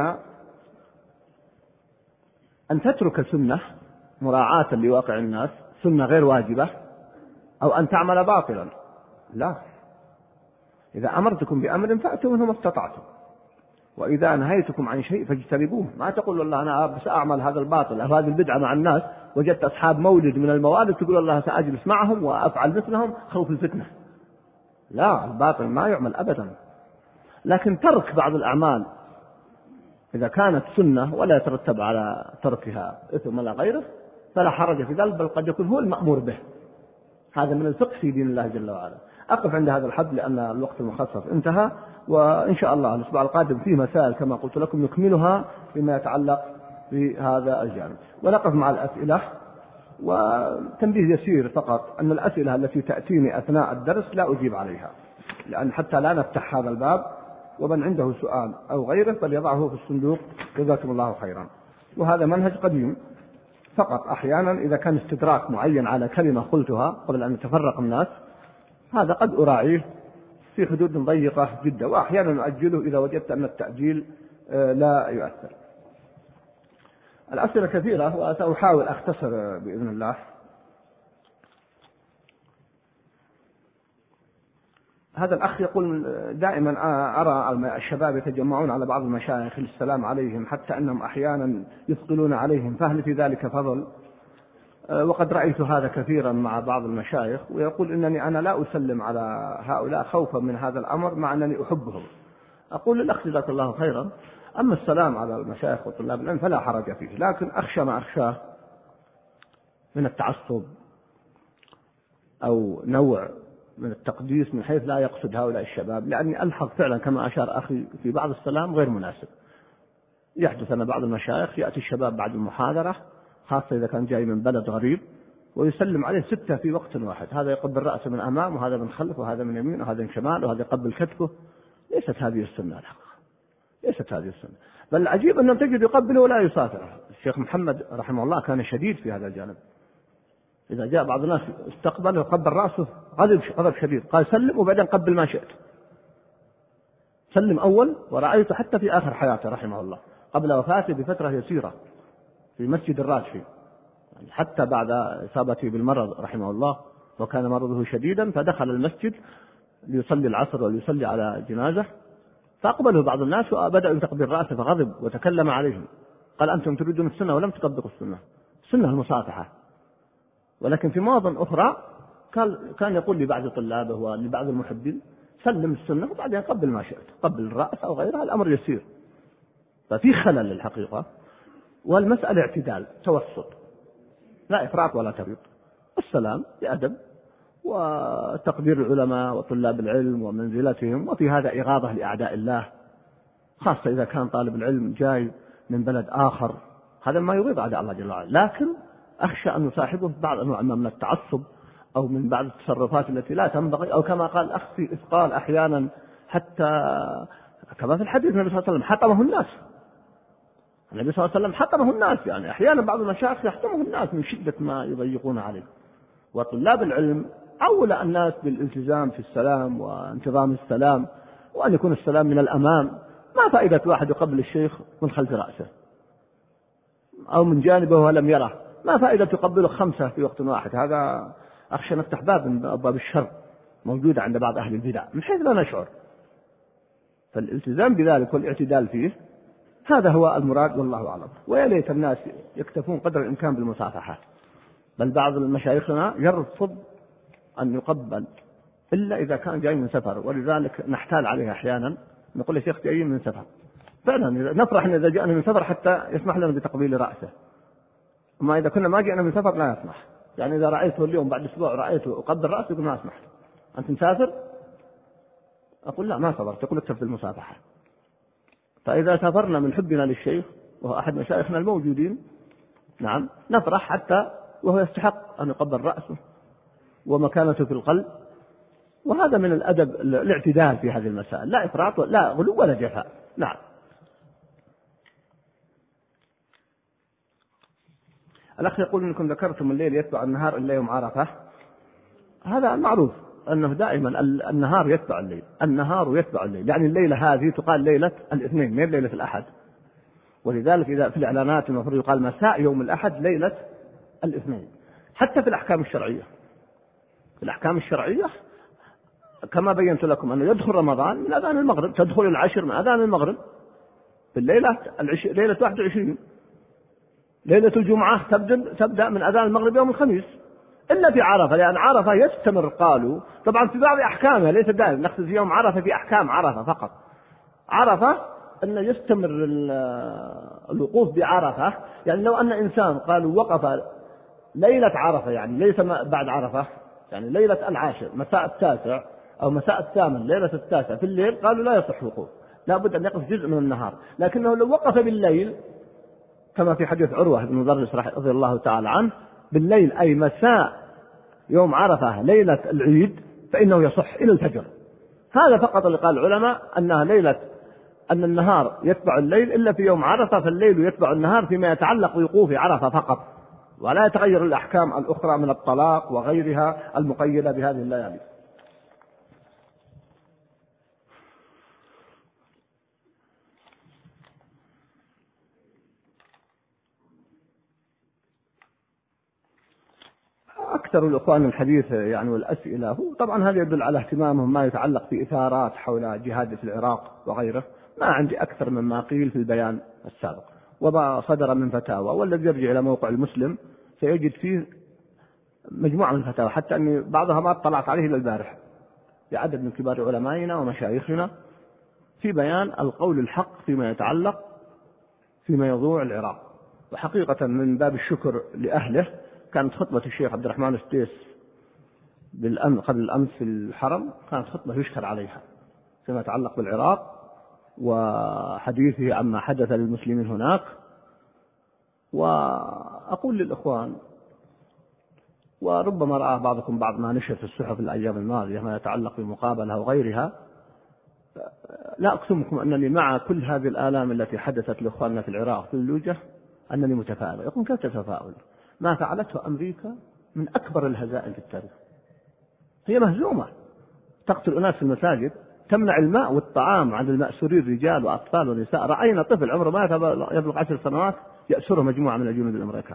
أن تترك سنة مراعاة لواقع الناس، سنة غير واجبة، أو أن تعمل باطلا. لا، إذا أمرتكم بأمر فأتوا منه ما استطعتم، وإذا نهيتكم عن شيء فاجتنبوه. ما تقول والله أنا بس أعمل هذا الباطل أو هذه البدعة مع الناس، وجدت أصحاب مولد من الموالد تقول والله سأجلس معهم وأفعل مثلهم خوف الفتنة. لا، الباطل ما يعمل أبدا. لكن ترك بعض الأعمال إذا كانت سنة ولا يترتب على تركها إثم ولا غيره فلا حرج في ذلك، بل قد يكون هو المأمور به. هذا من الفقه في دين الله جل وعلا. أقف عند هذا الحد لأن الوقت المخصص انتهى، وإن شاء الله الأسبوع القادم فيه مسائل كما قلت لكم نكملها فيما يتعلق بهذا الجانب. ونقف مع الأسئلة. وتنبيه يسير فقط أن الأسئلة التي تأتيني أثناء الدرس لا أجيب عليها، لأن حتى لا نفتح هذا الباب، ومن عنده سؤال أو غيره فليضعه في الصندوق جزاكم الله خيرا. وهذا منهج قديم، فقط أحيانا إذا كان استدراك معين على كلمة قلتها قبل أن يتفرق الناس هذا قد أراعيه في حدود ضيقة جدا، وأحيانا أؤجله إذا وجدت أن التأجيل لا يؤثر. الأسئلة كثيرة وسأحاول أختصر بإذن الله. هذا الأخ يقول دائما أرى الشباب يتجمعون على بعض المشايخ للسلام عليهم حتى أنهم أحيانا يثقلون عليهم، فهل في ذلك فضل؟ وقد رأيت هذا كثيرا مع بعض المشايخ، ويقول إنني أنا لا أسلم على هؤلاء خوفا من هذا الأمر مع أنني أحبهم. أقول للأخ جزاك الله خيرا، أما السلام على المشايخ وطلاب العلم فلا حرج فيه، لكن أخشى ما أخشاه من التعصب أو نوع من التقديس من حيث لا يقصد هؤلاء الشباب، لأني ألحظ فعلا كما أشار أخي في بعض السلام غير مناسب. يحدث أن بعض المشايخ يأتي الشباب بعد المحاضرة خاصة إذا كان جاي من بلد غريب ويسلم عليه 6 في وقت واحد، هذا يقبل رأسه من أمام وهذا من خلف وهذا من يمين وهذا من شمال وهذا يقبل كتفه. ليست هذه السنة الحقيقة، ليست هذه السنة. بل العجيب أنهم تجد يقبله ولا يصافره. الشيخ محمد رحمه الله كان شديد في هذا الجانب، إذا جاء بعض الناس استقبل وقبل رأسه غضب شديد، قال سلم وبعدين قبل ما شئت. سلم أول، ورأيته حتى في آخر حياته رحمه الله قبل وفاته بفترة يسيرة في مسجد الراجحي، يعني حتى بعد إصابته بالمرض رحمه الله وكان مرضه شديدا، فدخل المسجد ليصلي العصر وليصلي على جنازة، فأقبله بعض الناس وبدأوا يتقبل رأسه فغضب وتكلم عليهم، قال أنتم تريدون السنة ولم تطبقوا السنة، السنة المصافحة. ولكن في مواضع أخرى كان يقول لبعض طلابه ولبعض المحبين سلم السنة وبعدين قبل ما شئت، قبل الرأس أو غيرها، الأمر يسير. ففي خلل الحقيقة، والمسألة اعتدال توسط، لا إفراط ولا تفريط. السلام بأدب وتقدير العلماء وطلاب العلم ومنزلتهم، وفي هذا إغاظة لأعداء الله، خاصة إذا كان طالب العلم جاي من بلد آخر، هذا ما يغيظ أعداء الله جل وعلا. لكن أخشى أن يصاحبه بعض أنواع من التعصب أو من بعض التصرفات التي لا تنبغي، أو كما قال الأخ في إثقال أحيانا، حتى كما في الحديث النبي صلى الله عليه وسلم حطمه الناس. النبي صلى الله عليه وسلم حطمه الناس، يعني أحيانا بعض المشايخ يحطمه الناس من شدة ما يضيقون عليه. وطلاب العلم أولى الناس بالالتزام في السلام وانتظام السلام، وأن يكون السلام من الأمام. ما فائدة واحد يقبل الشيخ من خلف رأسه أو من جانبه ولم يره؟ ما فائدة تقبله 5 في وقت واحد؟ هذا أخشى نفتح باب من أبواب الشر موجودة عند بعض أهل البدع من حيث لا نشعر. فالالتزام بذلك والاعتدال فيه هذا هو المراد والله أعلم. ويا ليت الناس يكتفون قدر الإمكان بالمصافحة، بل بعض المشايخنا يرفض أن يقبل إلا إذا كان جاي من سفر، ولذلك نحتال عليه أحيانا نقول يا شيخ جايين من سفر، فعلا نفرح إن إذا جاءنا من سفر حتى يسمح لنا بتقبيل رأسه، أما إذا كنا ما جئنا من سفر لا يسمح. يعني إذا رأيته اليوم بعد أسبوع رأيته أقبل رأسه يقول ما أسمح، أنت مسافر؟ أقول لا ما صبرت، يقول اكتب بالمصافحة. فإذا سافرنا من حبنا للشيخ وهو أحد مشايخنا الموجودين، نعم نفرح حتى وهو يستحق أن يقبل رأسه ومكانته في القلب. وهذا من الأدب الاعتدال في هذه المسائل، لا إفراط لا غلو ولا جفاء. نعم. الأخ يقول إنكم ذكرتم الليل يتبع النهار إلا يوم عرفة. هذا معروف أنه دائما النهار يتبع الليل، النهار يتبع الليل، يعني الليلة هذه تقال ليلة الاثنين من ليلة الأحد، ولذلك إذا في الإعلانات المفروض يقال مساء يوم الأحد ليلة الاثنين. حتى في الأحكام الشرعية، في الأحكام الشرعية كما بينت لكم أنه يدخل رمضان من أذان المغرب، تدخل العشر من أذان المغرب، في ليلة 21. ليلة الجمعة تبدأ من أذان المغرب يوم الخميس، إلا في عرفة، لأن عرفة يستمر. قالوا طبعا في بعض أحكامها ليس دائما، نقصد في يوم عرفة في أحكام عرفة فقط. عرفة أن يستمر الوقوف بعرفة، يعني لو أن إنسان قالوا وقف ليلة عرفة، يعني ليس بعد عرفة، يعني ليلة 10 مساء 9 أو مساء 8 ليلة 9 في الليل، قالوا لا يصح وقوف، لا بد أن يقف جزء من النهار. لكنه لو وقف بالليل كما في حديث عروة بن مضرس رضي الله تعالى عنه، بالليل أي مساء يوم عرفة ليلة العيد، فإنه يصح إلى الفجر. هذا فقط اللي قال العلماء أنها ليلة، أن النهار يتبع الليل، إلا في يوم عرفة فالليل يتبع النهار فيما يتعلق بوقوف عرفة فقط، ولا يتغير الأحكام الأخرى من الطلاق وغيرها المقيدة بهذه الليالي. أكثر الإخوان الحديث يعني والأسئلة، هو طبعا هذا يدل على اهتمامهم ما يتعلق بإثارات حول جهاد في العراق وغيره. ما عندي أكثر مما قيل في البيان السابق وما صدر من فتاوى، والذي يرجع إلى موقع المسلم سيجد فيه مجموعة من الفتاوى، حتى أني بعضها ما اطلعت عليه إلى البارح بعدد من كبار علمائنا ومشايخنا في بيان القول الحق فيما يتعلق فيما يضوع العراق. وحقيقة من باب الشكر لأهله كانت خطبة الشيخ عبد الرحمن السديس قبل الأمس في الحرم، كانت خطبة يشكر عليها فيما يتعلق بالعراق وحديثه عما حدث للمسلمين هناك. وأقول للإخوان، وربما رأى بعضكم بعض ما نشر في الصحف الأيام الماضية ما يتعلق بمقابلة وغيرها، لا أقسمكم أنني مع كل هذه الآلام التي حدثت لإخواننا في العراق في اللوجة أنني متفائل. يقول كيف تتفاؤل؟ ما فعلته أمريكا من أكبر الهزائم في التاريخ. هي مهزومة، تقتل أناس في المساجد، تمنع الماء والطعام عن المأسورين رجال وأطفال ونساء. رأينا طفل عمره ما يبلغ 10 سنوات يأسره مجموعة من الجنود الأمريكان.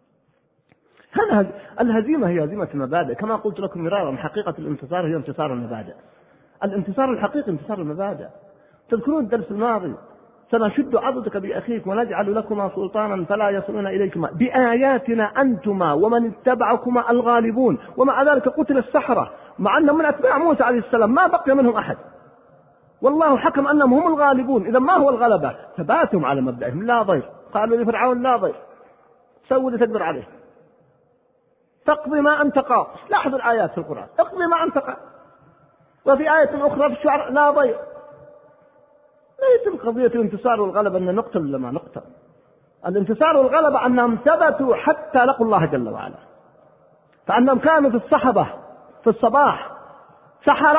الهزيمة هي هزيمة المبادئ، كما قلت لكم مرارا. حقيقة الانتصار هي انتصار المبادئ. الانتصار الحقيقي انتصار المبادئ. تذكرون الدرس الماضي: سنشد عضدك بأخيك ونجعل لكما سلطانا فلا يصلون إليكما بآياتنا أنتما ومن اتبعكما الغالبون. ومع ذلك قتل السحرة، مع أنهم من أتباع موسى عليه السلام ما بقي منهم أحد، والله حكم أنهم هم الغالبون. إذا ما هو الغلبة؟ ثباتهم على مبدئهم لا ضير. قالوا لفرعون لا ضير، سووا اللي تقدر عليه، تقضي ما أنت قاض. لاحظوا الآيات في القرآن: اقضي ما أنت قاض. وفي آية أخرى في الشعراء: لا ضير. ليس قضية الانتصار والغلبة أن نقتل ولا ما نقتل. الانتصار والغلبة أنهم ثبتوا حتى لقوا الله جل وعلا، فأنهم كانوا في الصحبة في الصباح سحرة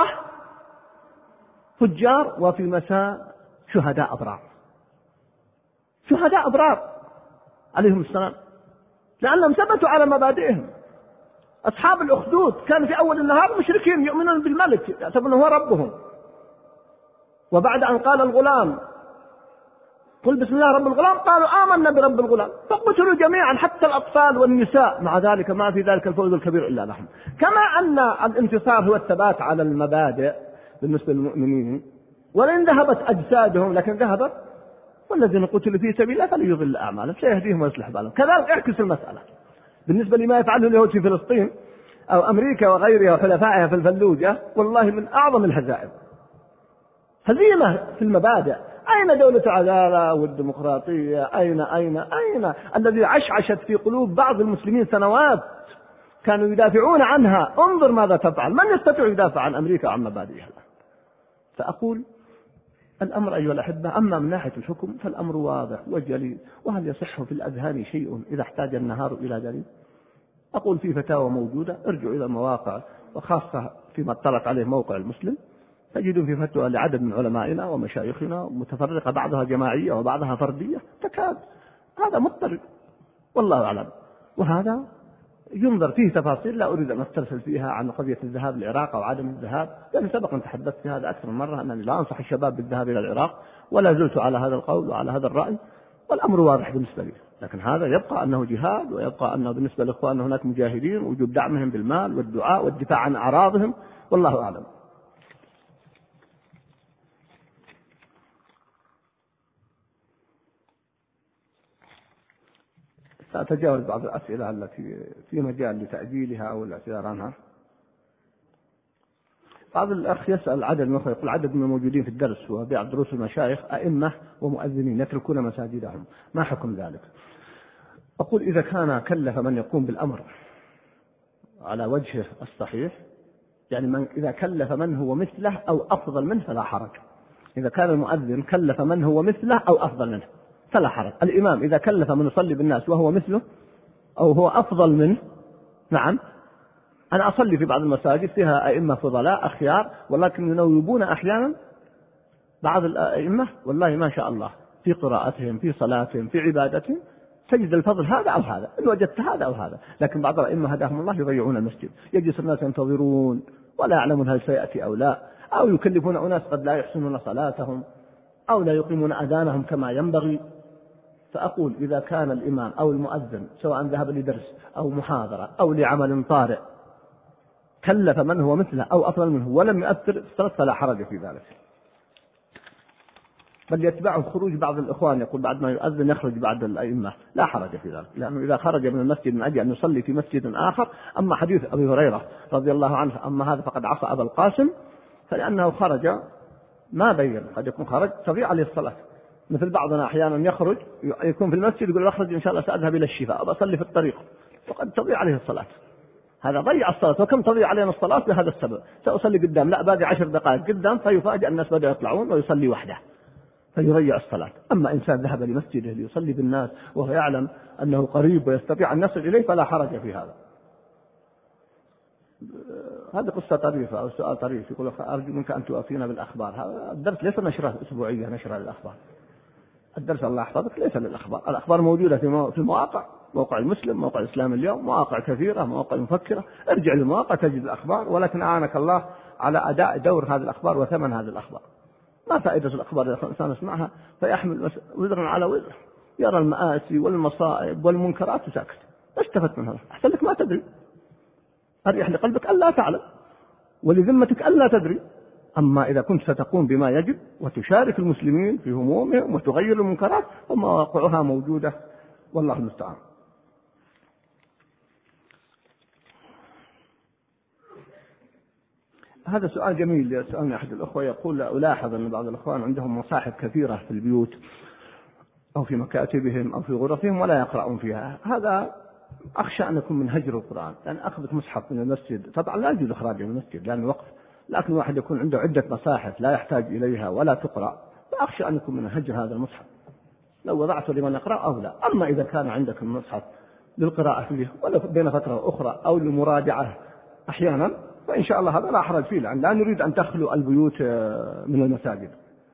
فجار، وفي المساء شهداء أبرار، شهداء أبرار عليهم السلام، لأنهم ثبتوا على مبادئهم. أصحاب الأخدود كانوا في أول النهار مشركين يؤمنون بالملك، يعتبرون هو ربهم، وبعد أن قال الغلام قل بسم الله رب الغلام قالوا آمنا برب الغلام، فقتلوا جميعا حتى الأطفال والنساء. مع ذلك ما في ذلك الفوز الكبير إلا لهم. كما أن الانتصار هو الثبات على المبادئ بالنسبة للمؤمنين، ولن ذهبت أجسادهم لكن ذهبت، والذين قتلوا في سبيل الله فليضل أعمالهم سيهديهم ويصلح بالهم. كذلك اعكس المسألة بالنسبة لما يفعله اليهود في فلسطين أو أمريكا وغيرها وحلفائها في الفلوجة، والله من أعظم الهزائم. هزيمة في المبادئ. أين دولة العدالة والديمقراطية؟ أين الذي عشعشت في قلوب بعض المسلمين سنوات كانوا يدافعون عنها؟ انظر ماذا تفعل. من يستطيع يدافع عن أمريكا وعن مبادئها؟ فأقول الأمر أيها الأحبة، أما من ناحية الحكم فالأمر واضح وجلي. وهل يصح في الأذهان شيء إذا احتاج النهار إلى دليل؟ أقول في فتاوى موجودة، ارجعوا إلى المواقع، وخاصة فيما اطلعت عليه موقع المسلم، تجدون في فتوى لعدد من علمائنا ومشايخنا متفرقة، بعضها جماعية وبعضها فردية تكاد. هذا مضطرب والله أعلم، وهذا ينظر فيه تفاصيل لا أريد أن أسترسل فيها عن قضية الذهاب للعراق أو عدم الذهاب، لأن سبق تحدثت في هذا أكثر من مرة أنني لا أنصح الشباب بالذهاب إلى العراق، ولا زلت على هذا القول وعلى هذا الرأي، والأمر واضح بالنسبة لي. لكن هذا يبقى أنه جهاد، ويبقى أنه بالنسبة لإخواننا هناك مجاهدين، وجوب دعمهم بالمال والدعاء والدفاع عن أعراضهم، والله أعلم. سأتجاوز بعض الأسئلة التي في مجال لتأجيلها أو الاعتذار عنها. بعض الأخ يسأل عدد المخرج، يقول عدد من الموجودين في الدرس وبيع دروس المشايخ أئمة ومؤذنين يتركون مساجدهم، ما حكم ذلك؟ أقول إذا كان كلف من يقوم بالأمر على وجهه الصحيح، يعني إذا كلف من هو مثله أو أفضل منه فلا حرج. إذا كان المؤذن كلف من هو مثله أو أفضل منه فلا حرج. الإمام إذا كلف من يصلي بالناس وهو مثله أو هو أفضل منه، نعم. أنا أصلي في بعض المساجد فيها أئمة فضلاء أخيار، ولكن ينوبون أحيانا بعض الأئمة والله ما شاء الله في قراءتهم في صلاتهم في عبادتهم تجد الفضل هذا أو هذا، إن وجدت هذا أو هذا. لكن بعض الأئمة هداهم الله يضيعون المسجد، يجلس الناس ينتظرون ولا يعلمون هل سيأتي أو لا، أو يكلفون أناس قد لا يحسنون صلاتهم أو لا يقيمون أذانهم كما ينبغي. فأقول إذا كان الإمام أو المؤذن سواء ذهب لدرس أو محاضرة أو لعمل طارئ كلف من هو مثله أو أفضل منه ولم يؤثر في الصلاة فلا حرج في ذلك، بل يتبعه خروج بعض الإخوان، يقول بعد ما يؤذن يخرج بعد الأئمة، لا حرج في ذلك، لأنه إذا خرج من المسجد من أجل أن يصلي في مسجد آخر. أما حديث أبي هريرة رضي الله عنه أما هذا فقد عصى أبا القاسم، فلأنه خرج ما بين، قد يكون خرج تضيع عليه الصلاة. مثل بعضنا أحيانا يخرج يكون في المسجد يقول أخرج إن شاء الله سأذهب إلى الشفاء أو أصلي في الطريق، وقد تضيع عليه الصلاة. هذا ضيع الصلاة. وكم تضيع علينا الصلاة بهذا السبب، سأصلي قدام، لا باقي 10 دقائق قدام، فيفاجأ الناس بدأوا يطلعون ويصلي وحده فيضيع الصلاة. أما إنسان ذهب لمسجده ليصلي بالناس وهو يعلم أنه قريب ويستطيع أن يصل إليه فلا حرج في هذا. هذه قصة طريفة أو سؤال طريف، يقول أرجو منك أن تؤتينا بالأخبار. هذا الدرس ليس نشرة أسبوعية نشرة للأخبار، الدرس الله يحفظك ليس للأخبار. الأخبار موجودة في المواقع، موقع المسلم، موقع الإسلام اليوم، مواقع كثيرة، مواقع مفكرة، ارجع للمواقع تجد الأخبار، ولكن أعانك الله على أداء دور هذه الأخبار وثمن هذه الأخبار. ما فائدة الأخبار إذا الإنسان يسمعها فيحمل وزرا على وزر، يرى المآسي والمصائب والمنكرات وساكت، استفدت من هذا؟ أحسن لك ما تدري، أريح لقلبك ألا تعلم ولذمتك ألا تدري. أما إذا كنت ستقوم بما يجب وتشارك المسلمين في همومهم وتغير المنكرات فمواقعها موجودة والله المستعان. هذا سؤال جميل يسألني أحد الأخوة، يقول ألاحظ أن بعض الأخوان عندهم مصاحف كثيرة في البيوت أو في مكاتبهم أو في غرفهم ولا يقرؤون فيها. هذا أخشى أن يكون من هجر القرآن، لأن أخذت مصحف من المسجد طبعا لا يجوز إخراجه من المسجد لأن وقف، لكن واحد يكون عنده عدة مصاحف لا يحتاج إليها ولا تقرأ، فأخشى أن يكون من هجر هذا المصحف، لو وضعته لمن يقرأ أو لا. أما إذا كان عندك المصحف للقراءة فيه ولا بين فترة أخرى أو لمراجعة أحيانا فإن شاء الله هذا لا حرج فيه، لأن لا نريد أن تخلو البيوت من المساجد.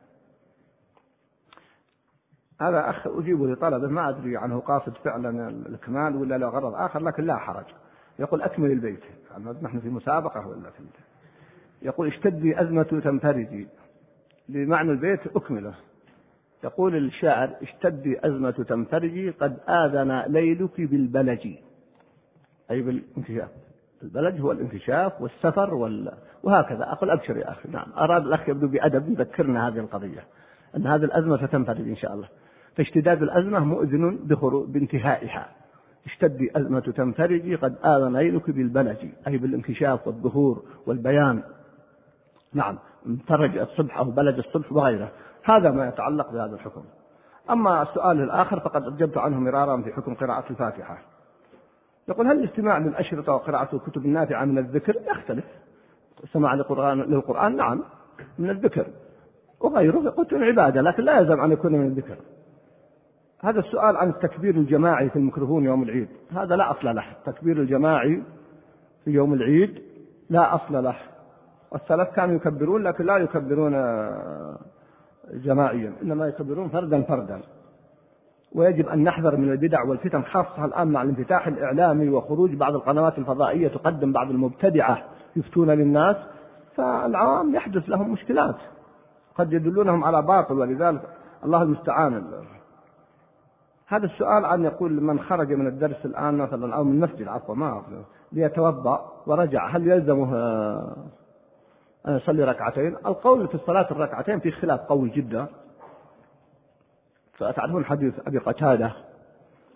هذا أخ أجيب لطلبه ما أدري عنه قاصد فعلا الكمال ولا له غرض آخر، لكن لا حرج. يقول أكمل البيت، نحن في مسابقة ولا في يقول اشتدي أزمة تنفرجي، بمعنى البيت أكمله. يقول الشاعر اشتدي أزمة تنفرجي قد آذن ليلك بالبلج، أي بالانكشاف. البلج هو الانكشاف والسفر وهكذا. أقول أبشر يا أخي، نعم أراد الأخ يبدو بأدب يذكرنا هذه القضية أن هذه الأزمة ستنفرج إن شاء الله، فاشتداد الأزمة مؤذن بانتهائها. اشتدي أزمة تنفرجي قد آذن ليلك بالبلج، أي بالانكشاف والظهور والبيان. نعم انفرج الصبح أو بلج الصبح وغيره، هذا ما يتعلق بهذا الحكم. أما السؤال الآخر فقد أجبت عنه مرارا في حكم قراءة الفاتحة. يقول هل الاستماع للأشرطة وقراءة الكتب النافعة من الذكر؟ يختلف. السماع للقرآن نعم من الذكر، وغيره قلت عبادة لكن لا يلزم أن يكون من الذكر. هذا السؤال عن التكبير الجماعي في الميكروفون يوم العيد، هذا لا أصل له. التكبير الجماعي في يوم العيد لا أصل له. السلف كانوا يكبرون لكن لا يكبرون جماعيا، إنما يكبرون فردا فردا. ويجب أن نحذر من البدع والفتن، خاصة الآن مع الانفتاح الإعلامي وخروج بعض القنوات الفضائية تقدم بعض المبتدعة يفتون للناس، فالعوام يحدث لهم مشكلات قد يدلونهم على باطل، ولذلك الله المستعان. هذا السؤال عن يقول من خرج من الدرس الآن مثلا أو من المسجد ليتوضأ ورجع هل يلزمه أن يصلي ركعتين؟ القول في الصلاة الركعتين في خلاف قوي جدا. فتعرفون حديث أبي قتادة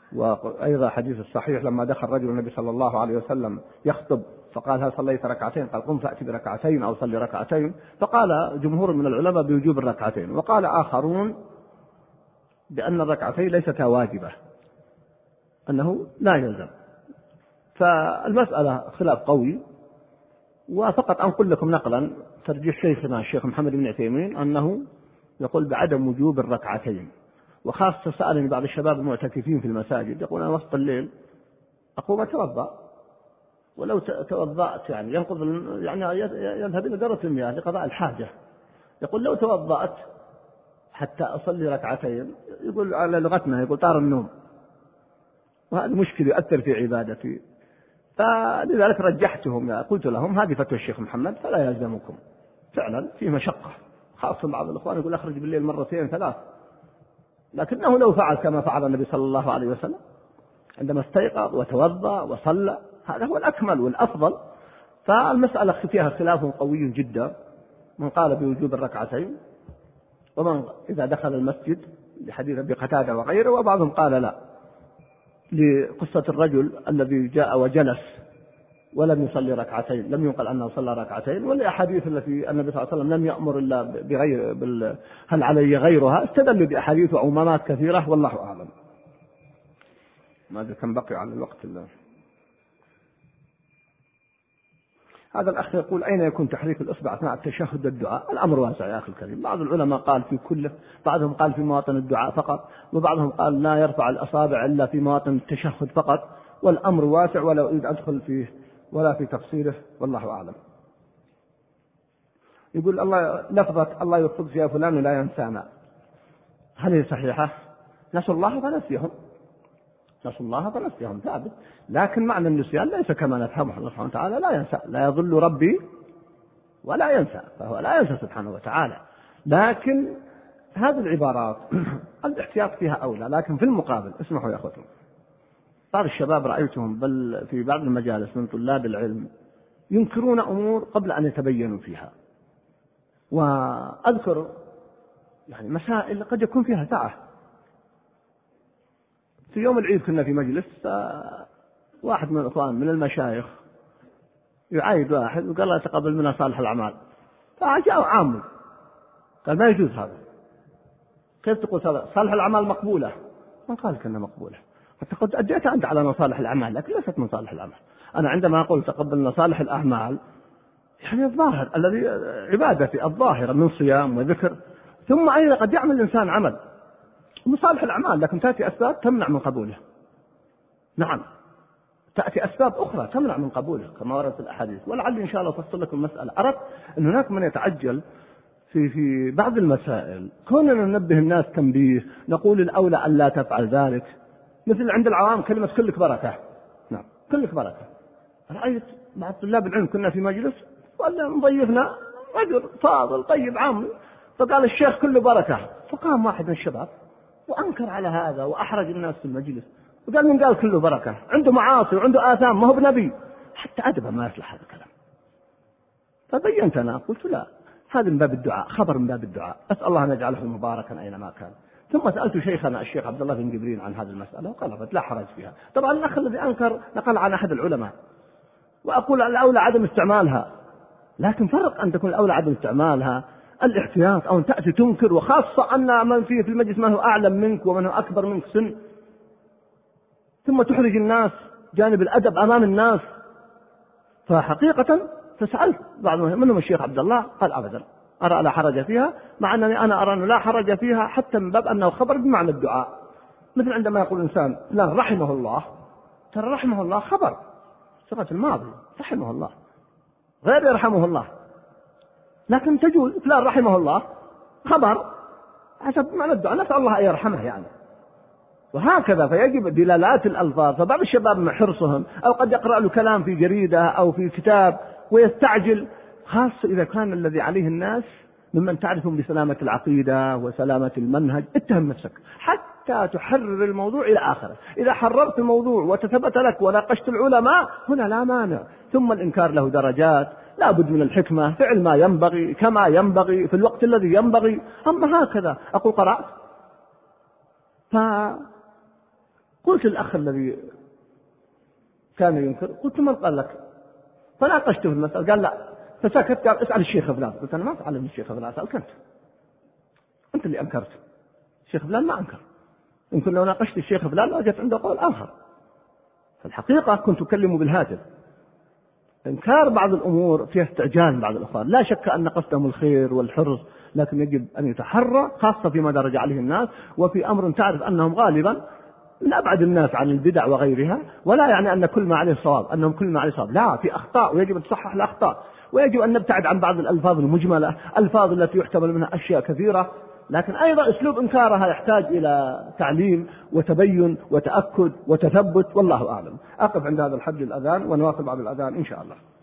وأيضا حديث الصحيح لما دخل رجل النبي صلى الله عليه وسلم يخطب فقال هل صليت ركعتين؟ قال قم فأتي بركعتين أو صلي ركعتين. فقال جمهور من العلماء بوجوب الركعتين، وقال آخرون بأن الركعتين ليست واجبة، أنه لا يلزم. فالمسألة خلاف قوي. وفقط أنقل لكم نقلا ترجيح شيخنا الشيخ محمد بن عثيمين أنه يقول بعدم وجوب الركعتين. وخاصة سألني بعض الشباب المعتكفين في المساجد يقول أنا وسط الليل أقوم أتوضأ، ولو توضأت يعني ينقض يعني يذهب إلى دورة المياه لقضاء الحاجة، يقول لو توضأت حتى أصلي ركعتين يقول على لغتنا يقول طار النوم، وهذا مشكلة يؤثر في عبادتي. فلذلك رجحتهم، قلت لهم هذه فتوى الشيخ محمد فلا يلزمكم، فعلا فيه مشقة، خاصة بعض الإخوان يقول أخرج بالليل مرتين ثلاث، لكنه لو فعل كما فعل النبي صلى الله عليه وسلم عندما استيقظ وتوضأ وصلى هذا هو الأكمل والأفضل. فالمسألة فيها خلاف قوي جدا، من قال بوجوب الركعتين ومن إذا دخل المسجد لحديث أبي قتادة وغيره، وبعضهم قال لا، لقصة الرجل الذي جاء وجلس ولم يصلي ركعتين، لم ينقل أنه صلى ركعتين، والأحاديث التي النبي صلى الله عليه وسلم لم يأمر إلا بغير هل علي غيرها، استدل بأحاديث وعمومات كثيرة والله أعلم. ماذا كم بقي على الوقت الله؟ هذا الأخ يقول أين يكون تحريك الإصبع أثناء التشهد والدعاء؟ الأمر واسع يا أخي الكريم، بعض العلماء قال في كله، بعضهم قال في مواطن الدعاء فقط، وبعضهم قال لا يرفع الأصابع إلا في مواطن التشهد فقط، والأمر واسع ولا أريد أدخل فيه ولا في تفصيله والله أعلم. يقول الله لفظة الله يوفقك يا فلان لا ينسانا، هل هي صحيحة؟ نسوا الله فنسيهم، نسوا الله فنسيهم ثابت، لكن معنى النسيان ليس كما نفهمه، الله سبحانه وتعالى لا ينسى، لا يضل ربي ولا ينسى، فهو لا ينسى سبحانه وتعالى. لكن هذه العبارات الاحتياط فيها أولى، لكن في المقابل اسمحوا يا أخوتي، بعض الشباب رأيتهم بل في بعض المجالس من طلاب العلم ينكرون أمور قبل أن يتبينوا فيها. وأذكر يعني مسائل قد يكون فيها سعة. في يوم العيد كنا في مجلس، واحد من الإخوان من المشايخ يعايد واحد وقال لا تقبل منها صالح الأعمال، فجاء عامل قال ما يجوز هذا، كيف تقول صالح الأعمال مقبولة؟ ما قال كأنها مقبولة، قد أديت أنت على مصالح الأعمال لكن ليست من صالح الأعمال. أنا عندما أقول تقبل مصالح الأعمال يعني الظاهر الذي عبادتي الظاهرة من صيام وذكر، ثم أيضا قد يعمل الإنسان عمل مصالح الأعمال لكن تأتي أسباب تمنع من قبوله. نعم تأتي أسباب أخرى تمنع من قبوله كما ورد في الأحاديث. ولعل إن شاء الله أفصل لكم المسألة. أردت أن هناك من يتعجل في بعض المسائل، كوننا ننبه الناس تنبيه، نقول الأولى أن لا تفعل ذلك، مثل عند العوام كلمة كلك بركة. نعم كلك بركة. رأيت بعض طلاب العلم كنا في مجلس وقال مضيفنا رجل فاضل طيب عام، فقال الشيخ كله بركة، فقام واحد من الشباب وأنكر على هذا وأحرج الناس في المجلس وقال من قال كله بركة، عنده معاصي وعنده آثام ما هو بنبي، حتى أدبه ما يصلح هذا الكلام. فبينت أنا قلت لا، هذا من باب الدعاء، خبر من باب الدعاء، أسأل الله أن يجعله مباركا أينما كان. ثم سألت شيخنا الشيخ عبد الله بن جبرين عن هذه المسألة وقال لا حرج فيها. طبعا الأخ الذي أنكر نقل عن أحد العلماء، وأقول الأولى عدم استعمالها، لكن فرق أن تكون الأولى عدم استعمالها الاحتياط، أو أن تأتي تنكر، وخاصة أن من فيه في المجلس من هو أعلم منك ومن هو أكبر منك سن، ثم تحرج الناس جانب الأدب أمام الناس. فحقيقة فسألت بعض منهم الشيخ عبد الله قال أبدا أرى لا حرج فيها، مع أنني أنا أرى أنه لا حرج فيها حتى من باب أنه خبر بمعنى الدعاء. مثل عندما يقول الإنسان لا رحمه الله، ترى رحمه الله خبر صفة الماضي، رحمه الله غير يرحمه الله، لكن تجوز لا رحمه الله خبر حسب معنى الدعاء، نسأل الله أن يرحمه يعني. وهكذا فيجب دلالات الألفاظ. فبعض الشباب من حرصهم أو قد يقرأ له كلام في جريدة أو في كتاب ويستعجل، خاصة إذا كان الذي عليه الناس ممن تعرفهم بسلامة العقيدة وسلامة المنهج، اتهم نفسك حتى تحرر الموضوع إلى آخره. إذا حررت الموضوع وتثبت لك وناقشت العلماء هنا لا مانع. ثم الإنكار له درجات، لا بد من الحكمة، فعل ما ينبغي كما ينبغي في الوقت الذي ينبغي. أما هكذا أقول قرأت قلت للأخ الذي كان ينكر، قلت من قال لك؟ فناقشته في المسألة، قال لا، فسكت، قال اسأل الشيخ فلان. قلت أنا ما أسأل الشيخ فلان، أسألك أنت اللي أنكرت. الشيخ فلان ما أنكر. يمكن لو ناقشت الشيخ فلان لوجدت عنده قول آخر. فالحقيقة كنت أكلم بالهاتف. إنكار بعض الأمور فيها استعجال بعض الأخوان، لا شك أن قصدهم الخير والحرص، لكن يجب أن يتحرى، خاصة فيما درج عليه الناس، وفي أمر تعرف أنهم غالبا من أبعد الناس عن البدع وغيرها، ولا يعني أن كل ما عليه صواب، أنهم كل ما عليه صواب، لا، في أخطاء ويجب أن تصحح الأخطاء، ويجب أن نبتعد عن بعض الألفاظ المجملة، الألفاظ التي يحتمل منها أشياء كثيرة، لكن أيضا أسلوب إنكارها يحتاج إلى تعليم وتبين وتأكد وتثبت، والله أعلم. أقف عند هذا الحد الأذان ونواصل بعد الأذان إن شاء الله.